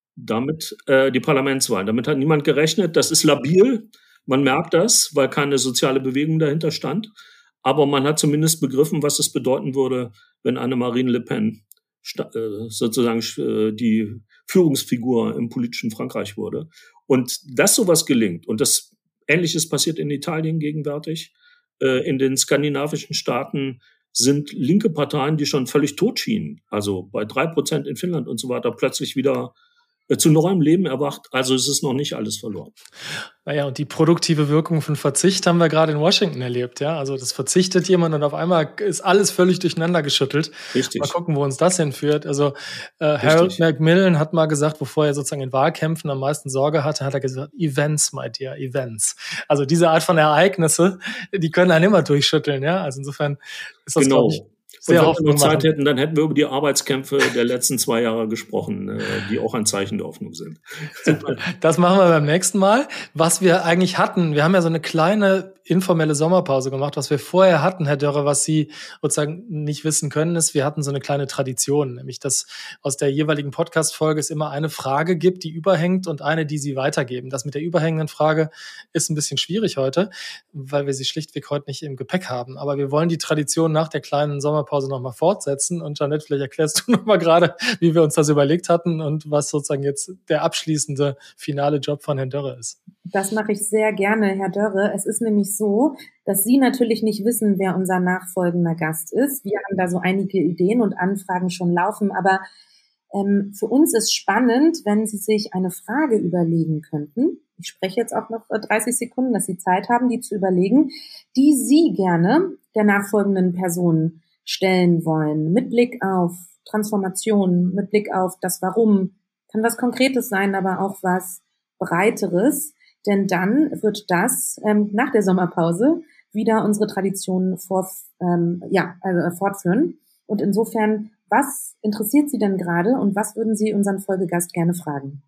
[SPEAKER 4] Damit äh, die Parlamentswahlen. Damit hat niemand gerechnet. Das ist labil. Man merkt das, weil keine soziale Bewegung dahinter stand. Aber man hat zumindest begriffen, was es bedeuten würde, wenn eine Marine Le Pen sta- äh, sozusagen äh, die Führungsfigur im politischen Frankreich wurde. Und dass sowas gelingt, und das Ähnliches passiert in Italien gegenwärtig, in den skandinavischen Staaten sind linke Parteien, die schon völlig tot schienen, also bei drei Prozent in Finnland und so weiter, plötzlich wieder zu neuem Leben erwacht. Also es ist noch nicht alles verloren.
[SPEAKER 2] Naja, und die produktive Wirkung von Verzicht haben wir gerade in Washington erlebt. Ja, also das verzichtet jemand und auf einmal ist alles völlig durcheinander geschüttelt.
[SPEAKER 4] Richtig.
[SPEAKER 2] Mal gucken, wo uns das hinführt. Also äh, Harold Macmillan hat mal gesagt, bevor er sozusagen in Wahlkämpfen am meisten Sorge hatte, hat er gesagt, Events, my dear, Events. Also diese Art von Ereignisse, die können einen immer durchschütteln. Ja, also insofern ist das,
[SPEAKER 4] genau.
[SPEAKER 2] glaube ich, sehr
[SPEAKER 4] und wenn wir noch Zeit
[SPEAKER 2] machen.
[SPEAKER 4] hätten, dann hätten wir über die Arbeitskämpfe der letzten zwei Jahre gesprochen, die auch ein Zeichen der Hoffnung sind.
[SPEAKER 2] Super. Das machen wir beim nächsten Mal. Was wir eigentlich hatten, wir haben ja so eine kleine informelle Sommerpause gemacht. Was wir vorher hatten, Herr Dörre, was Sie sozusagen nicht wissen können, ist, wir hatten so eine kleine Tradition, nämlich dass aus der jeweiligen Podcast-Folge es immer eine Frage gibt, die überhängt und eine, die Sie weitergeben. Das mit der überhängenden Frage ist ein bisschen schwierig heute, weil wir sie schlichtweg heute nicht im Gepäck haben. Aber wir wollen die Tradition nach der kleinen Sommerpause nochmal fortsetzen. Und Jeanette, vielleicht erklärst du nochmal gerade, wie wir uns das überlegt hatten und was sozusagen jetzt der abschließende finale Job von Herrn Dörre ist.
[SPEAKER 3] Das mache ich sehr gerne, Herr Dörre. Es ist nämlich so, dass Sie natürlich nicht wissen, wer unser nachfolgender Gast ist. Wir haben da so einige Ideen und Anfragen schon laufen, aber ähm, für uns ist spannend, wenn Sie sich eine Frage überlegen könnten. Ich spreche jetzt auch noch dreißig Sekunden, dass Sie Zeit haben, die zu überlegen, die Sie gerne der nachfolgenden Person stellen wollen, mit Blick auf Transformation, mit Blick auf das Warum. Kann was Konkretes sein, aber auch was Breiteres. Denn dann wird das ähm, nach der Sommerpause wieder unsere Tradition vor, ähm, ja, also, fortführen. Und insofern, was interessiert Sie denn gerade und was würden Sie unseren Folgegast gerne fragen?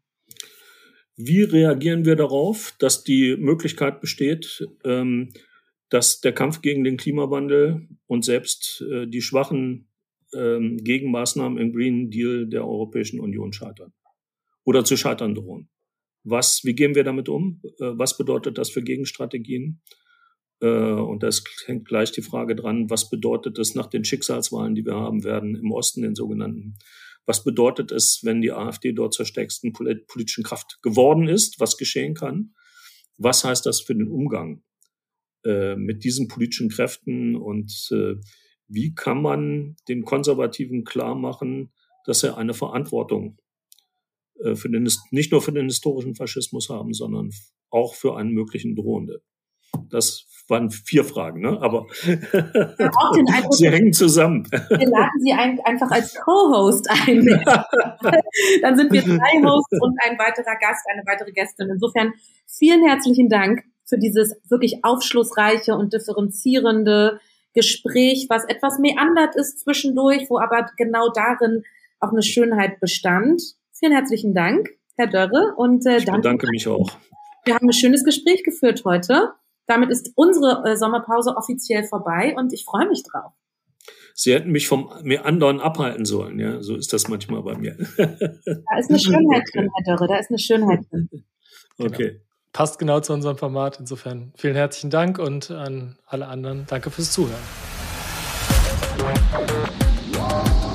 [SPEAKER 4] Wie reagieren wir darauf, dass die Möglichkeit besteht, ähm, dass der Kampf gegen den Klimawandel und selbst äh, die schwachen ähm, Gegenmaßnahmen im Green Deal der Europäischen Union scheitern oder zu scheitern drohen? Was, wie gehen wir damit um? Was bedeutet das für Gegenstrategien? Und da hängt gleich die Frage dran, was bedeutet das nach den Schicksalswahlen, die wir haben werden im Osten, den sogenannten? Was bedeutet es, wenn die AfD dort zur stärksten politischen Kraft geworden ist, was geschehen kann? Was heißt das für den Umgang mit diesen politischen Kräften? Und wie kann man den Konservativen klar machen, dass er eine Verantwortung für den, nicht nur für den historischen Faschismus haben, sondern auch für einen möglichen drohenden. Das waren vier Fragen, ne? Aber ja, sie hängen zusammen.
[SPEAKER 3] Wir laden Sie ein, einfach als Co-Host ein. Dann sind wir drei Hosts und ein weiterer Gast, eine weitere Gästin. Insofern vielen herzlichen Dank für dieses wirklich aufschlussreiche und differenzierende Gespräch, was etwas meandert ist zwischendurch, wo aber genau darin auch eine Schönheit bestand. Vielen herzlichen Dank, Herr Dörre. Und, äh,
[SPEAKER 4] ich bedanke mich auch.
[SPEAKER 3] Wir haben ein schönes Gespräch geführt heute. Damit ist unsere äh, Sommerpause offiziell vorbei und ich freue mich drauf.
[SPEAKER 4] Sie hätten mich vom mir anderen abhalten sollen. Ja, so ist das manchmal bei mir.
[SPEAKER 3] Da ist eine Schönheit drin, Herr Dörre, da ist eine Schönheit drin.
[SPEAKER 4] Okay.
[SPEAKER 2] Genau. Passt genau zu unserem Format. Insofern vielen herzlichen Dank und an alle anderen danke fürs Zuhören.